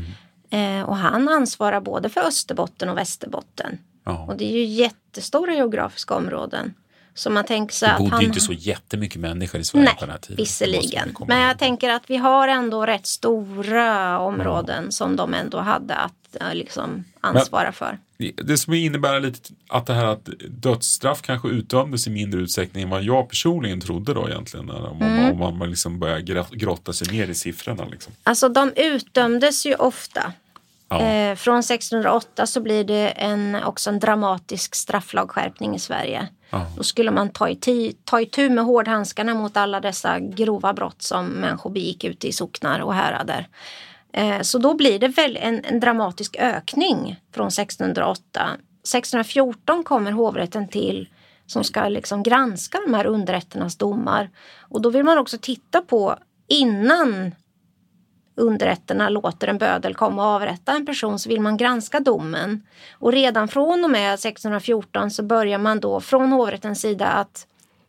Eh, och han ansvarar både för Österbotten och Västerbotten. Ja. Och det är ju jättestora geografiska områden. Så man tänker så det att bodde han... ju inte så jättemycket människor i Sverige Nej, på den här tiden. visserligen. Men jag tänker att vi har ändå rätt stora områden ja. som de ändå hade att liksom ansvara Men, för. Det som innebär lite att det här att dödsstraff kanske utdömdes i mindre utsträckning än vad jag personligen trodde då egentligen. Om, mm. om man liksom börjar grotta sig ner i siffrorna. Liksom. Alltså de utdömdes ju ofta. Ja. Eh, från sextonhundraåtta så blir det en, också en dramatisk strafflagskärpning i Sverige. Ja. Då skulle man ta i ta itu med hårdhandskarna mot alla dessa grova brott som människor begick ute i socknar och härader. Eh, så då blir det väl en, en dramatisk ökning från sextonhundraåtta. sextonhundrafjorton kommer hovrätten till som ska liksom granska de här underrätternas domar. Och då vill man också titta på innan underrätterna låter en bödel komma och avrätta en person så vill man granska domen. Och redan från och med sextonhundrafjorton så börjar man då från hovrättens sida att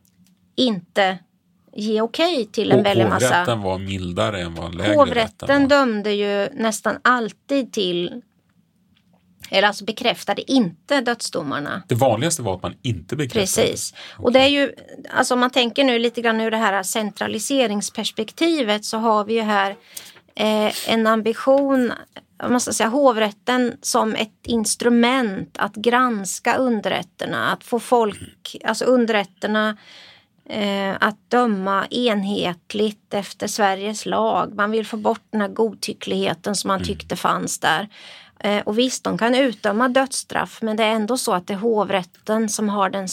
inte ge okej till en och väldigt massa... Hovrätten var mildare än vad lägre Hovrätten dömde ju nästan alltid till, eller alltså bekräftade inte dödsdomarna. Det vanligaste var att man inte bekräftade. Precis. Okay. Och det är ju, alltså om man tänker nu lite grann ur det här centraliseringsperspektivet så har vi ju här Eh, en ambition, man måste säga hovrätten som ett instrument att granska underrätterna, att få folk, alltså underrätterna eh, att döma enhetligt efter Sveriges lag. Man vill få bort den här godtyckligheten som man tyckte fanns där. Eh, och visst, de kan utdöma dödsstraff, men det är ändå så att det är hovrätten som har den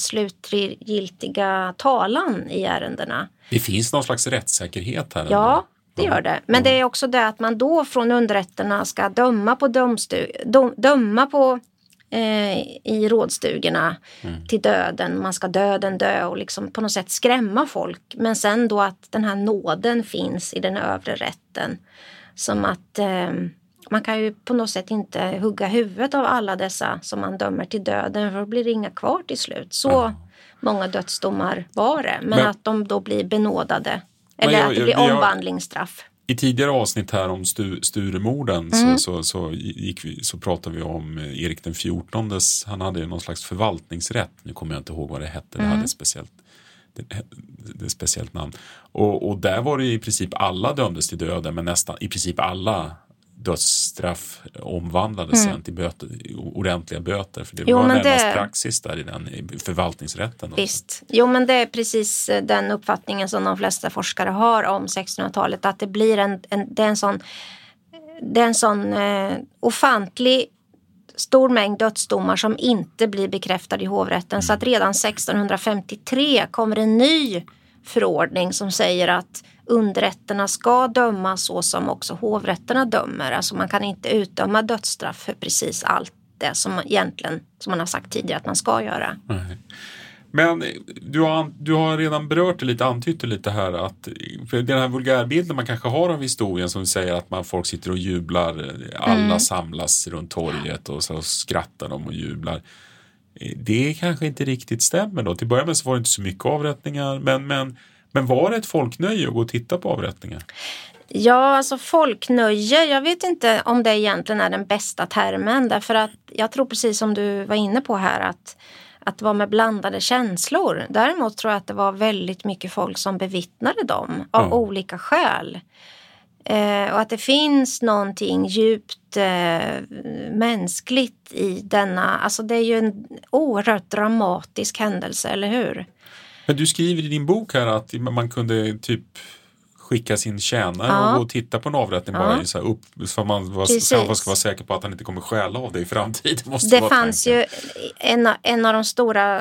slutgiltiga talan i ärendena. Det finns någon slags rättssäkerhet här. Ja. Ändå. Det gör det. Men det är också det att man då från underrätterna ska döma på, domstu- dom- döma på eh, i rådstugorna mm. till döden. Man ska döden dö och liksom på något sätt skrämma folk. Men sen då att den här nåden finns i den övre rätten. Som att eh, man kan ju på något sätt inte hugga huvudet av alla dessa som man dömer till döden. För då blir det inga kvar till slut. Så mm. många dödsdomar var det. Men, Men att de då blir benådade. Eller jag, att det blir jag, omvandlingsstraff. I tidigare avsnitt här om stu, Sturemorden mm. så, så, så, gick vi, så pratade vi om Erik den fjortondes. Han hade ju någon slags förvaltningsrätt. Nu kommer jag inte ihåg vad det hette. Mm. Det hade ett speciellt, det, det ett speciellt namn. Och, och där var det i princip alla dömdes till döden. Men nästan i princip alla dödsstraff omvandlades mm. sen till böter, ordentliga böter. För det jo, var närmast det... praxis där i den i förvaltningsrätten. Visst. Jo, men det är precis den uppfattningen som de flesta forskare har om sextonhundratalet. Att det blir en, en, det är en sån, det är en sån eh, ofantlig stor mängd dödsdomar som inte blir bekräftade i hovrätten. Mm. Så att redan sextonhundrafemtiotre kommer en ny förordning som säger att underrätterna ska döma så som också hovrätterna dömer. Alltså man kan inte utdöma dödsstraff för precis allt det som egentligen, som man har sagt tidigare att man ska göra. Nej. Men du har, du har redan berört det lite, antytt det lite här att för den här vulgärbilden man kanske har av historien som säger att man, folk sitter och jublar, alla mm. samlas runt torget och så skrattar de och jublar. Det kanske inte riktigt stämmer då. Till början med så var det inte så mycket avrättningar, men, men, men var det ett folknöje att gå och titta på avrättningar? Ja, alltså folknöje, jag vet inte om det egentligen är den bästa termen, därför att jag tror precis som du var inne på här att, att det var med blandade känslor. Däremot tror jag att det var väldigt mycket folk som bevittnade dem av mm. olika skäl. Eh, och att det finns någonting djupt eh, mänskligt i denna, alltså det är ju en oerhört dramatisk händelse, eller hur? Men du skriver i din bok här att man kunde typ skicka sin tjänare ja. och gå och titta på en avrättning ja. bara så här upp, så man var, man ska vara säker på att han inte kommer stjäla av det i framtiden. Måste det fanns tanken. ju en, en av de stora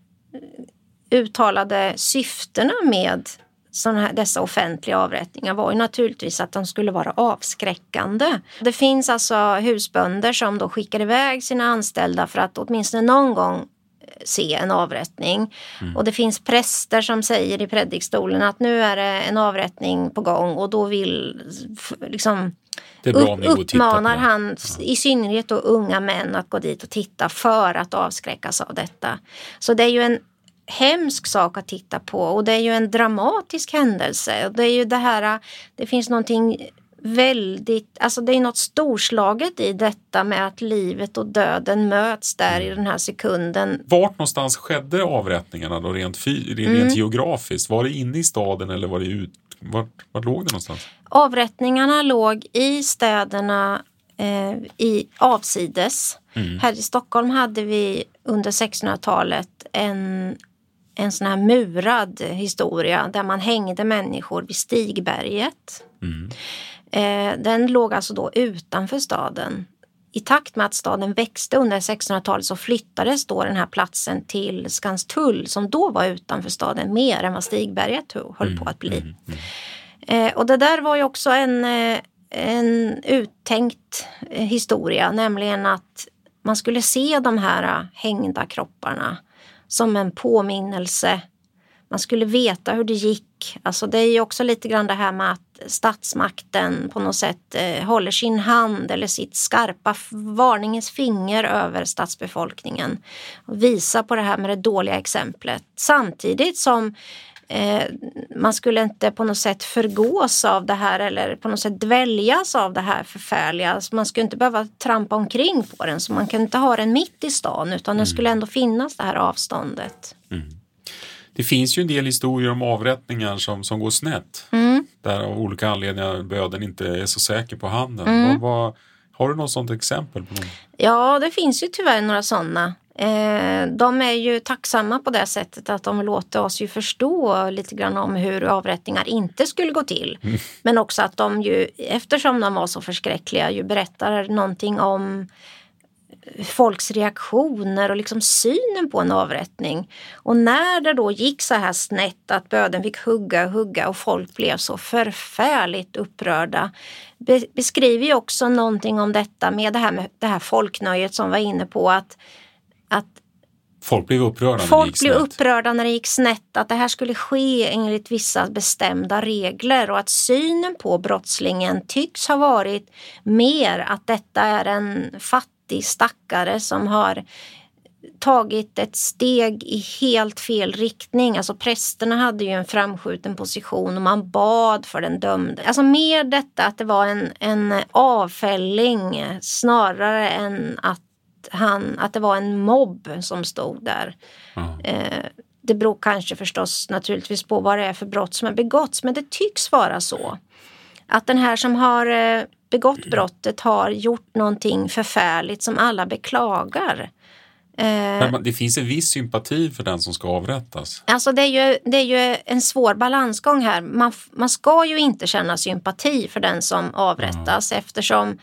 uttalade syftena med såna här, dessa offentliga avrättningar var ju naturligtvis att de skulle vara avskräckande. Det finns alltså husbönder som då skickar iväg sina anställda för att åtminstone någon gång se en avrättning. Mm. Och det finns präster som säger i predikstolen att nu är det en avrättning på gång och då vill liksom det är bra om ni går och uppmanar han ja. i synnerhet då unga män att gå dit och titta för att avskräckas av detta. Så det är ju en hemsk sak att titta på och det är ju en dramatisk händelse och det är ju det här, det finns någonting väldigt, alltså det är något storslaget i detta med att livet och döden möts där i den här sekunden. Vart någonstans skedde avrättningarna då rent, fy, rent mm. geografiskt? Var det inne i staden eller var det ut? Vart, vart låg det någonstans? Avrättningarna låg i städerna eh, i avsides. Mm. Här i Stockholm hade vi under sextonhundratalet en, en sån här murad historia där man hängde människor vid Stigberget. Mm. Eh, den låg alltså då utanför staden. I takt med att staden växte under sextonhundratalet så flyttades då den här platsen till Skanstull som då var utanför staden mer än vad Stigberget höll mm, på att bli. Mm, mm. Eh, och det där var ju också en, en uttänkt historia, nämligen att man skulle se de här hängda kropparna som en påminnelse. Man skulle veta hur det gick. Alltså det är ju också lite grann det här med att statsmakten på något sätt eh, håller sin hand eller sitt skarpa varningens finger över stadsbefolkningen. Och visar på det här med det dåliga exemplet. Samtidigt som eh, man skulle inte på något sätt förgås av det här eller på något sätt dväljas av det här förfärliga. Alltså man skulle inte behöva trampa omkring på den, så man kan inte ha den mitt i stan, utan mm. det skulle ändå finnas det här avståndet. Mm. Det finns ju en del historier om avrättningar som, som går snett. Mm. Där av olika anledningar böden inte är så säker på handen. Mm. Vad, vad, har du något sånt exempel på någon? Ja, det finns ju tyvärr några sådana. Eh, de är ju tacksamma på det sättet att de låter oss ju förstå lite grann om hur avrättningar inte skulle gå till. Mm. Men också att de ju, eftersom de var så förskräckliga, ju berättar någonting om folks reaktioner och liksom synen på en avrättning. Och när det då gick så här snett att böden fick hugga och hugga och folk blev så förfärligt upprörda, be- beskriver ju också någonting om detta med det här, med det här folknöjet som var inne på att, att folk blev upprörda när folk det gick blev snett. upprörda när det gick snett, att det här skulle ske enligt vissa bestämda regler, och att synen på brottslingen tycks ha varit mer att detta är en fattig stackare som har tagit ett steg i helt fel riktning. Alltså prästerna hade ju en framskjuten position och man bad för den dömde. Alltså mer detta att det var en, en avfälling snarare än att, han, att det var en mobb som stod där. Mm. Eh, det beror kanske förstås naturligtvis på vad det är för brott som har begåtts, men det tycks vara så. Att den här som har eh, begått brottet har gjort någonting förfärligt som alla beklagar. Eh, Men det finns en viss sympati för den som ska avrättas. Alltså det är ju, det är ju en svår balansgång här. Man, man ska ju inte känna sympati för den som avrättas mm. eftersom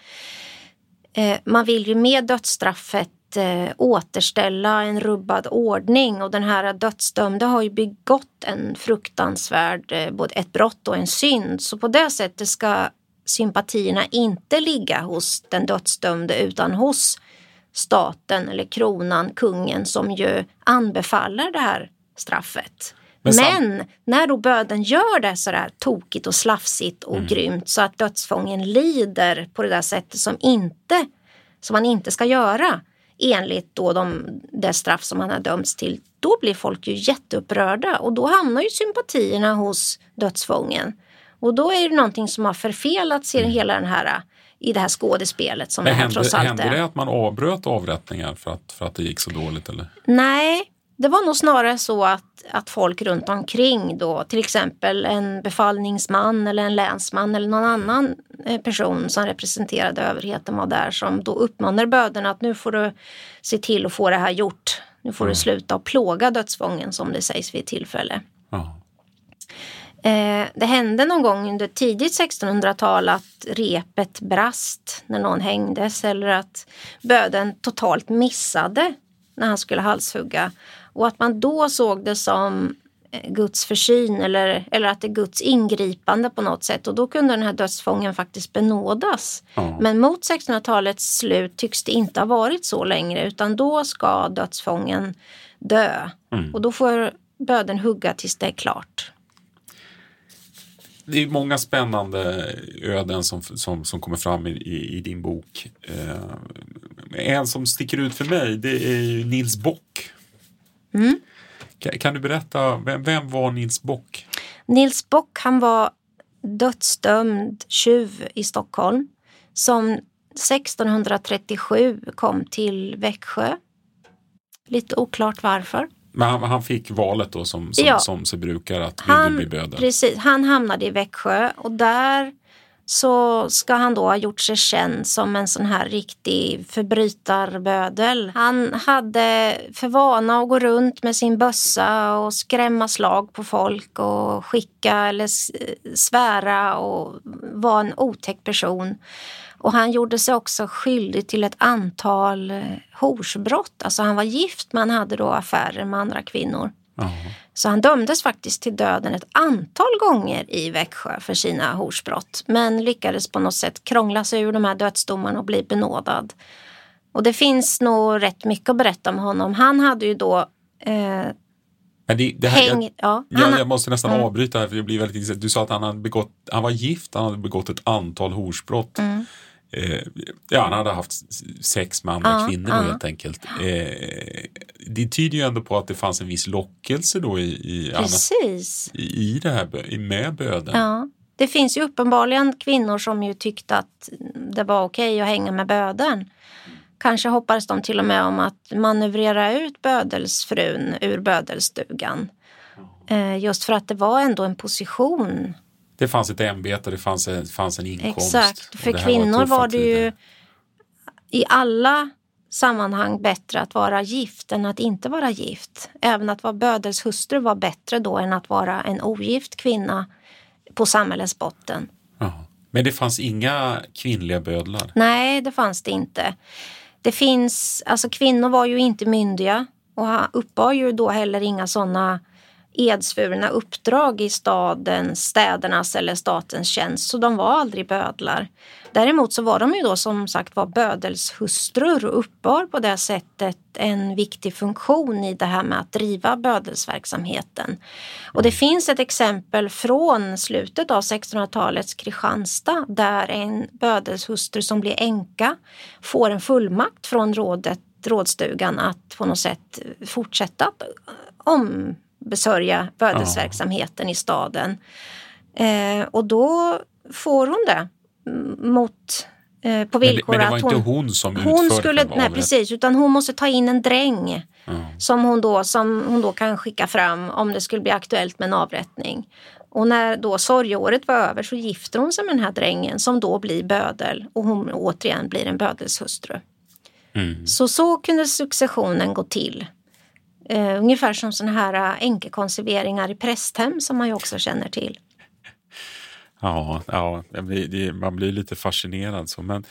eh, man vill ju med dödsstraffet eh, återställa en rubbad ordning, och den här dödsdömde har ju begått en fruktansvärd, eh, både ett brott och en synd. Så på det sättet ska sympatierna inte ligga hos den dödsdömde utan hos staten eller kronan, kungen, som ju anbefaller det här straffet. Men, Men när då böden gör det så där tokigt och slafsigt och mm. grymt så att dödsfången lider på det där sättet som inte som man inte ska göra enligt då de, det straff som man har dömts till, då blir folk ju jätteupprörda, och då hamnar ju sympatierna hos dödsfången. Och då är det någonting som har förfelats i mm. hela den här, i det här skådespelet som det här trots allt är. Hände det att man avbröt avrättningar för att, för att det gick så dåligt? Eller? Nej, det var nog snarare så att, att folk runt omkring då, till exempel en befallningsman eller en länsman eller någon annan person som representerade överheten var där, som då uppmanade böden att nu får du se till att få det här gjort. Nu får mm. du sluta och plåga dödsfången, som det sägs vid tillfälle. Ja. Eh, det hände någon gång under tidigt sextonhundratal att repet brast när någon hängdes, eller att böden totalt missade när han skulle halshugga, och att man då såg det som Guds försyn eller, eller att det är Guds ingripande på något sätt, och då kunde den här dödsfången faktiskt benådas. Mm. Men mot sextonhundratalets slut tycks det inte ha varit så längre, utan då ska dödsfången dö. Mm. Och då får böden hugga tills det är klart. Det är många spännande öden som, som, som kommer fram i, i, i din bok. Eh, en som sticker ut för mig, det är ju Nils Bock. Mm. Kan, kan du berätta, vem, vem var Nils Bock? Nils Bock, han var dödsdömd tjuv i Stockholm som sextonhundratrettiosju kom till Växjö. Lite oklart varför. Men han, han fick valet då som, som, ja. som sig brukar att vill han, du bli bödel? Precis, han hamnade i Växjö och där så ska han då ha gjort sig känd som en sån här riktig förbrytarbödel. Han hade för vana att gå runt med sin bössa och skrämma slag på folk och skicka eller svära och vara en otäck person. Och han gjorde sig också skyldig till ett antal horsbrott. Alltså han var gift men hade då affärer med andra kvinnor. Uh-huh. Så han dömdes faktiskt till döden ett antal gånger i Växjö för sina horsbrott. Men lyckades på något sätt krångla sig ur de här dödsdomarna och bli benådad. Och det finns nog rätt mycket att berätta om honom. Han hade ju då... Eh, Men det, det här, häng, jag, ja, jag, han, jag måste nästan mm. avbryta här för det blir väldigt intressant. Du sa att han, hade begått, han var gift, han hade begått ett antal horsbrott. Mm. Eh, ja, han hade haft sex med andra ja, kvinnor ja. helt enkelt. Eh, det tyder ju ändå på att det fanns en viss lockelse då i, i, Precis. Annat, i, i det här med böden. Ja. Det finns ju uppenbarligen kvinnor som ju tyckte att det var okej att hänga med böden. Kanske hoppades de till och med om att manövrera ut bödelsfrun ur bödelstugan. Eh, just för att det var ändå en position. Det fanns ett ämbete, det fanns en, fanns en inkomst. Exakt, för kvinnor var, var det ju i alla sammanhang bättre att vara gift än att inte vara gift. Även att vara bödelshustru var bättre då än att vara en ogift kvinna på samhällets botten. Aha. Men det fanns inga kvinnliga bödlar? Nej, det fanns det inte. Det finns, alltså kvinnor var ju inte myndiga och uppbar ju då heller inga sådana edsvurna uppdrag i stadens, städernas eller statens tjänst, så de var aldrig bödlar. Däremot så var de ju då som sagt var bödelshustrur och uppbar på det sättet en viktig funktion i det här med att driva bödelsverksamheten. Och det finns ett exempel från slutet av sextonhundratalets Kristianstad där en bödelshustru som blir änka får en fullmakt från rådet, rådstugan att på något sätt fortsätta att om besörja bödelsverksamheten ja. i staden. Eh, och då får hon det mot eh, på villkor men det, men det var att hon, inte hon som hon utförde skulle, nej precis, utan hon måste ta in en dräng mm. som, hon då, som hon då kan skicka fram om det skulle bli aktuellt med en avrättning. Och när då sorgeåret var över så gifter hon sig med den här drängen som då blir bödel och hon återigen blir en bödelshustru. Mm. Så så kunde successionen gå till. Uh, ungefär som såna här uh, änkekonserveringar i prästhem som man ju också känner till. Ja, ja det blir, det, man blir lite fascinerad så. Men,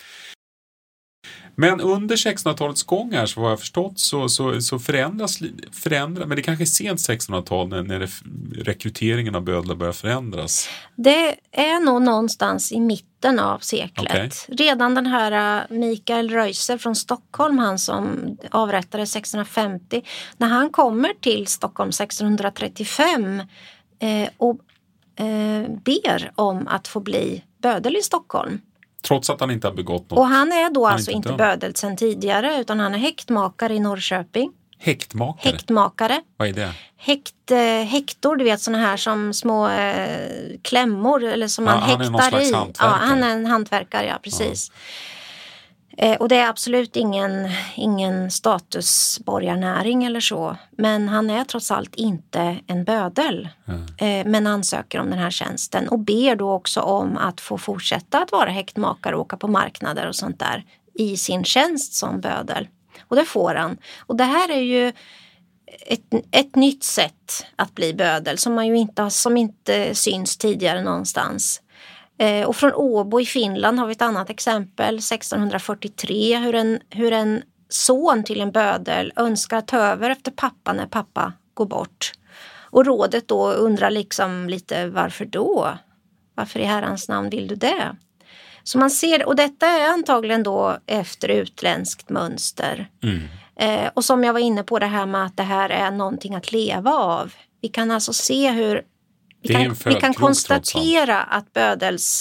men under sextonhundratalets gång här så har jag förstått så, så, så förändras, förändras, men det kanske är sent sextonhundratal när, när det, rekryteringen av bödlar börjar förändras. Det är nog någonstans i mitten av seklet. Okay. Redan den här uh, Mikael Reuser från Stockholm, han som avrättades sextonhundrafemtio, när han kommer till Stockholm sextonhundratrettiofem eh, och eh, ber om att få bli bödel i Stockholm. Trots att han inte har begått något. Och han är då han alltså inte, inte bödel sedan tidigare utan han är häktmakare i Norrköping. Häktmakare? Häktmakare. Vad är det? Häkt, eh, häktor, du vet såna här som små eh, klämmor eller som ja, man han häktar i. Ja, han är en hantverkare, ja precis. Ja. Eh, och det är absolut ingen, ingen statusborgarnäring eller så. Men han är trots allt inte en bödel. Ja. Eh, men ansöker om den här tjänsten och ber då också om att få fortsätta att vara häktmakare och åka på marknader och sånt där i sin tjänst som bödel. Och det får han. Och det här är ju ett, ett nytt sätt att bli bödel som man ju inte, som inte syns tidigare någonstans. Eh, och från Åbo i Finland har vi ett annat exempel, sextonhundrafyrtiotre, hur en, hur en son till en bödel önskar ta över efter pappa när pappa går bort. Och rådet då undrar liksom lite varför då? Varför i herrans namn vill du det? Så man ser, och detta är antagligen då efter utländskt mönster. Mm. Eh, och som jag var inne på det här med att det här är någonting att leva av. Vi kan alltså se hur, vi kan, vi kan konstatera att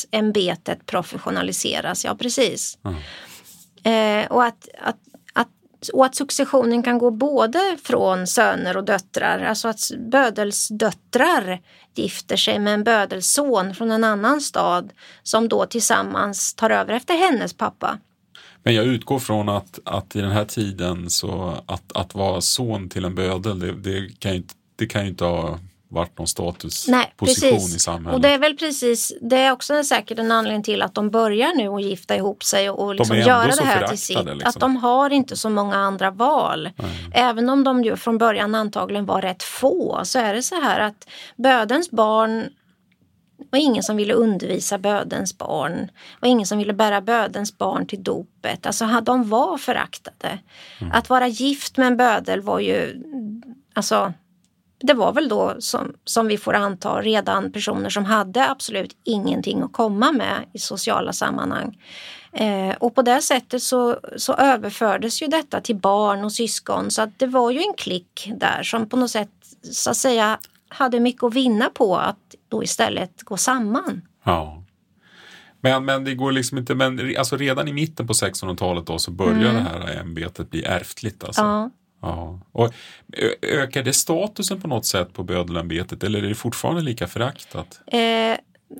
bödelsämbetet professionaliseras. Ja, precis. Mm. Eh, och att, att, att och att successionen kan gå både från söner och döttrar. Alltså att bödelsdöttrar gifter sig med en bödelsson från en annan stad som då tillsammans tar över efter hennes pappa. Men jag utgår från att, att i den här tiden så att, att vara son till en bödel, det, det, kan ju, det kan ju inte ha varit någon statusposition i samhället. Och det är väl precis, det är också säkert en anledning till att de börjar nu att gifta ihop sig och liksom de göra det här till sitt. Liksom. Att de har inte så många andra val. Nej. Även om de ju från början antagligen var rätt få, så är det så här att bödens barn var ingen som ville undervisa bödens barn. Och ingen som ville bära bödens barn till dopet. Alltså de var föraktade. Mm. Att vara gift med en bödel var ju, alltså det var väl då som, som vi får anta redan personer som hade absolut ingenting att komma med i sociala sammanhang. Eh, och på det sättet så, så överfördes ju detta till barn och syskon. Så att det var ju en klick där som på något sätt så att säga hade mycket att vinna på att då istället gå samman. Ja. Men, men det går liksom inte, men alltså redan i mitten på sextonhundratalet då så börjar mm. det här ämbetet bli ärftligt alltså. Ja. Ja. Och ökar det statusen på något sätt på bödelämbetet eller är det fortfarande lika föraktat? Eh,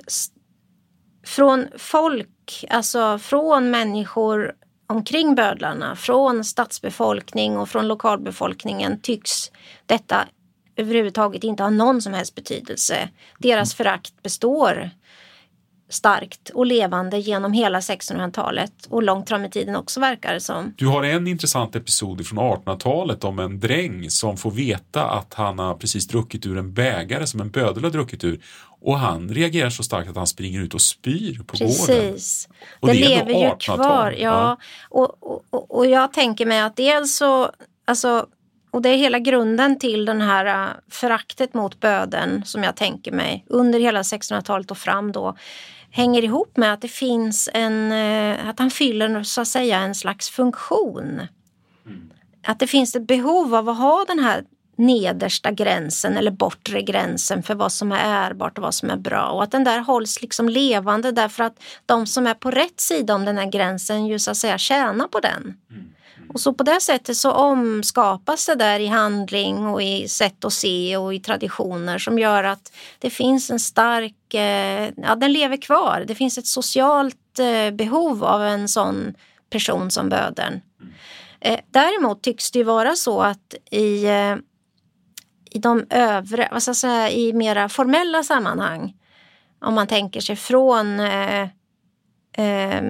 från folk, alltså från människor omkring bödlarna, från stadsbefolkning och från lokalbefolkningen tycks detta överhuvudtaget inte ha någon som helst betydelse. Deras förakt består starkt och levande genom hela sextonhundratalet och långt fram i tiden också verkar det som. Du har en intressant episod från artonhundratalet om en dräng som får veta att han har precis druckit ur en bägare som en bödel har druckit ur och han reagerar så starkt att han springer ut och spyr på precis. Gården. Precis. Det, det lever ju kvar. Ja. ja. Och, och, och jag tänker mig att dels så, alltså och det är hela grunden till den här uh, föraktet mot böden som jag tänker mig under hela sextonhundratalet och fram då hänger ihop med att det finns en, uh, att han fyller så att säga en slags funktion. Mm. Att det finns ett behov av att ha den här nedersta gränsen eller bortre gränsen för vad som är ärbart och vad som är bra. Och att den där hålls liksom levande därför att de som är på rätt sida om den här gränsen ju så att säga tjänar på den. Mm. Och så på det sättet så omskapas det där i handling och i sätt att se och i traditioner som gör att det finns en stark, eh, ja den lever kvar. Det finns ett socialt eh, behov av en sån person som bödeln. Eh, däremot tycks det ju vara så att i, eh, i de övre, vad ska jag säga, i mera formella sammanhang, om man tänker sig från eh, eh,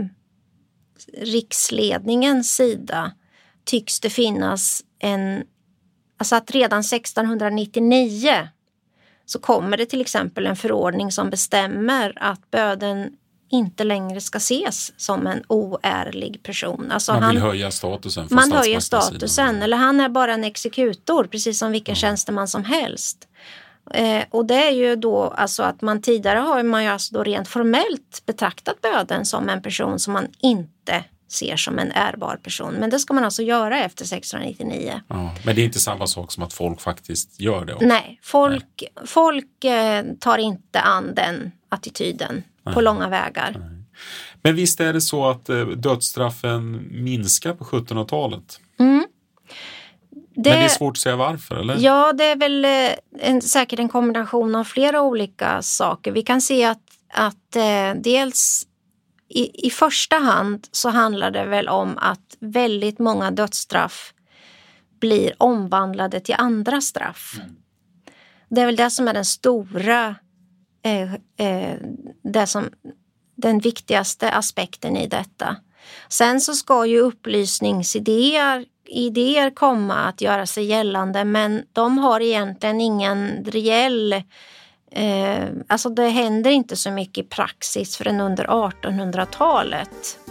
riksledningens sida, tycks det finnas en, alltså att redan sextonhundranittionio så kommer det till exempel en förordning som bestämmer att böden inte längre ska ses som en oärlig person. Alltså man vill han, höja statusen. För man höjer statusen, eller han är bara en exekutor, precis som vilken ja. tjänsteman som helst. Eh, och det är ju då alltså att man tidigare har man ju alltså då rent formellt betraktat böden som en person som man inte ser som en ärbar person. Men det ska man alltså göra efter sextonhundranittionio. Ja, men det är inte samma sak som att folk faktiskt gör det också. Nej, folk, Nej. folk eh, tar inte an den attityden Nej. på långa vägar. Nej. Men visst är det så att eh, dödsstraffen minskar på sjuttonhundratalet? Mm. Det, men det är svårt att säga varför, eller? Ja, det är väl eh, en, säkert en kombination av flera olika saker. Vi kan se att, att eh, dels I, I första hand så handlar det väl om att väldigt många dödsstraff blir omvandlade till andra straff. Mm. Det är väl det som är den stora, eh, eh, det som, den viktigaste aspekten i detta. Sen så ska ju upplysningsidéer idéer komma att göra sig gällande, men de har egentligen ingen reell Eh, alltså det händer inte så mycket i praxis förrän under artonhundratalet.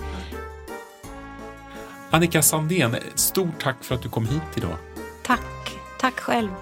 Annika Sandén, stort tack för att du kom hit idag. Tack, tack själv.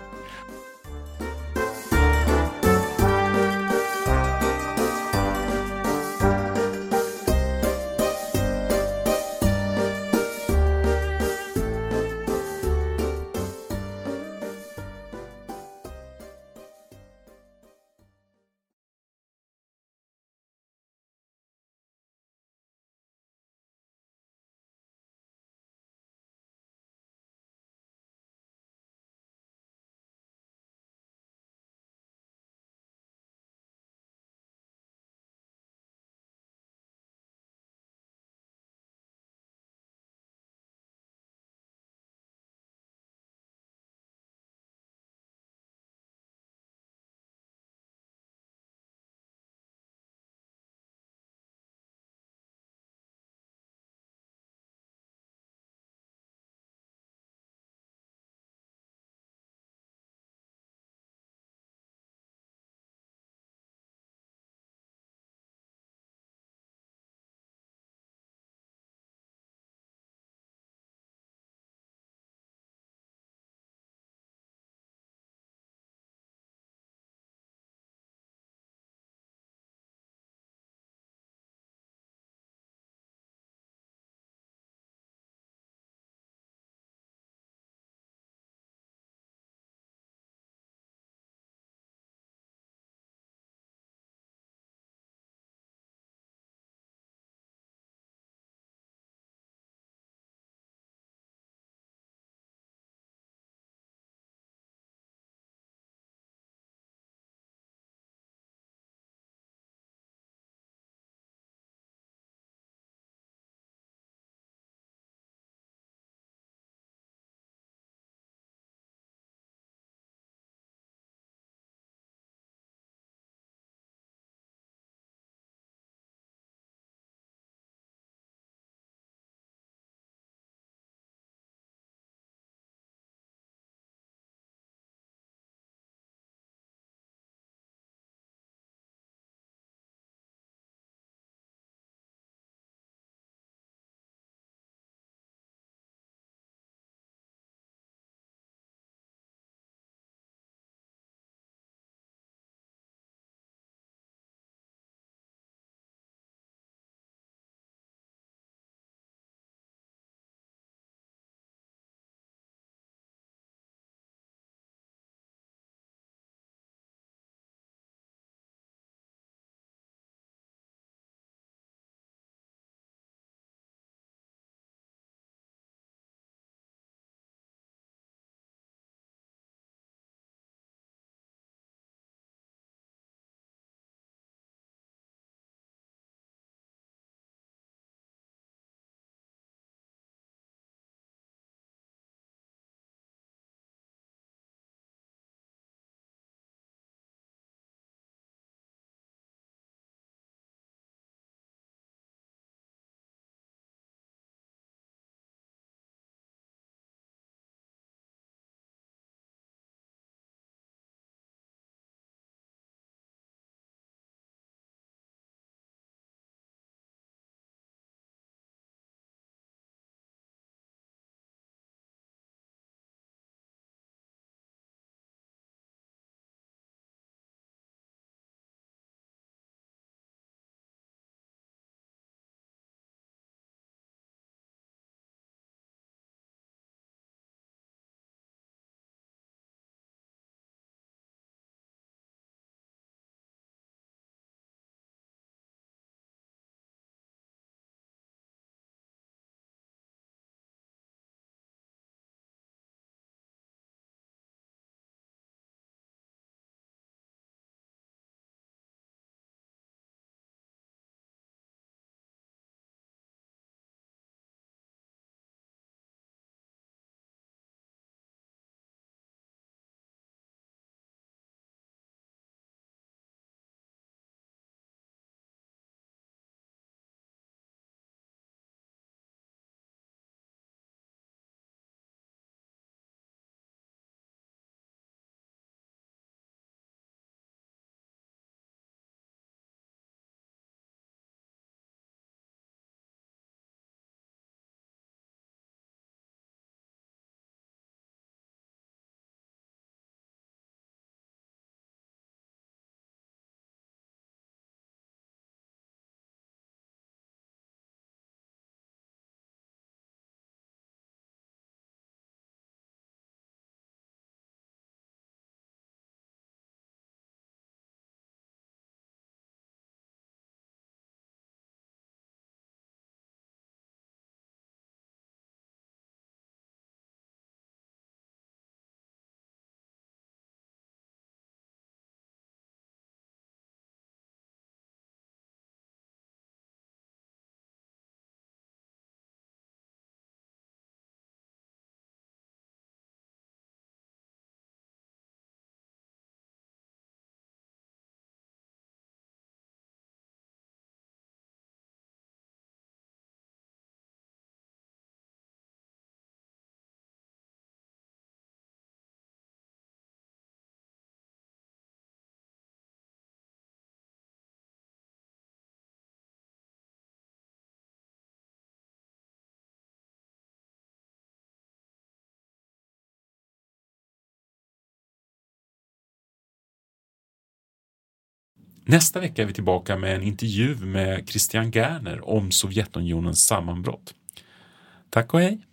Nästa vecka är vi tillbaka med en intervju med Christian Gerner om Sovjetunionens sammanbrott. Tack och hej!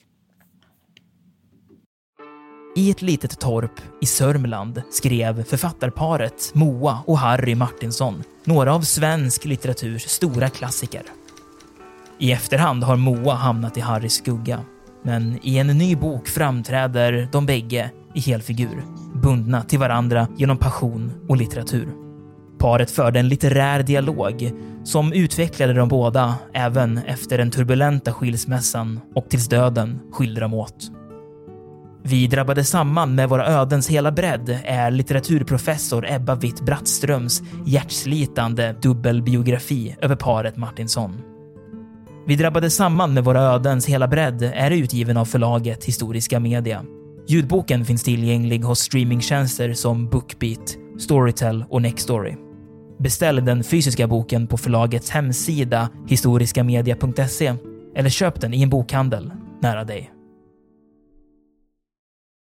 I ett litet torp i Sörmland skrev författarparet Moa och Harry Martinsson några av svensk litteraturs stora klassiker. I efterhand har Moa hamnat i Harrys skugga, men i en ny bok framträder de bägge i helfigur, bundna till varandra genom passion och litteratur. Paret förde en litterär dialog som utvecklade de båda även efter den turbulenta skilsmässan och tills döden skilde dem åt. Vi drabbade samman med våra ödens hela bredd är litteraturprofessor Ebba Witt-Brattströms hjärtslitande dubbelbiografi över paret Martinsson. Vi drabbade samman med våra ödens hela bredd är utgiven av förlaget Historiska Media. Ljudboken finns tillgänglig hos streamingtjänster som Bookbeat, Storytel och Nextory. Beställ den fysiska boken på förlagets hemsida historiskamedia punkt se eller köp den i en bokhandel nära dig.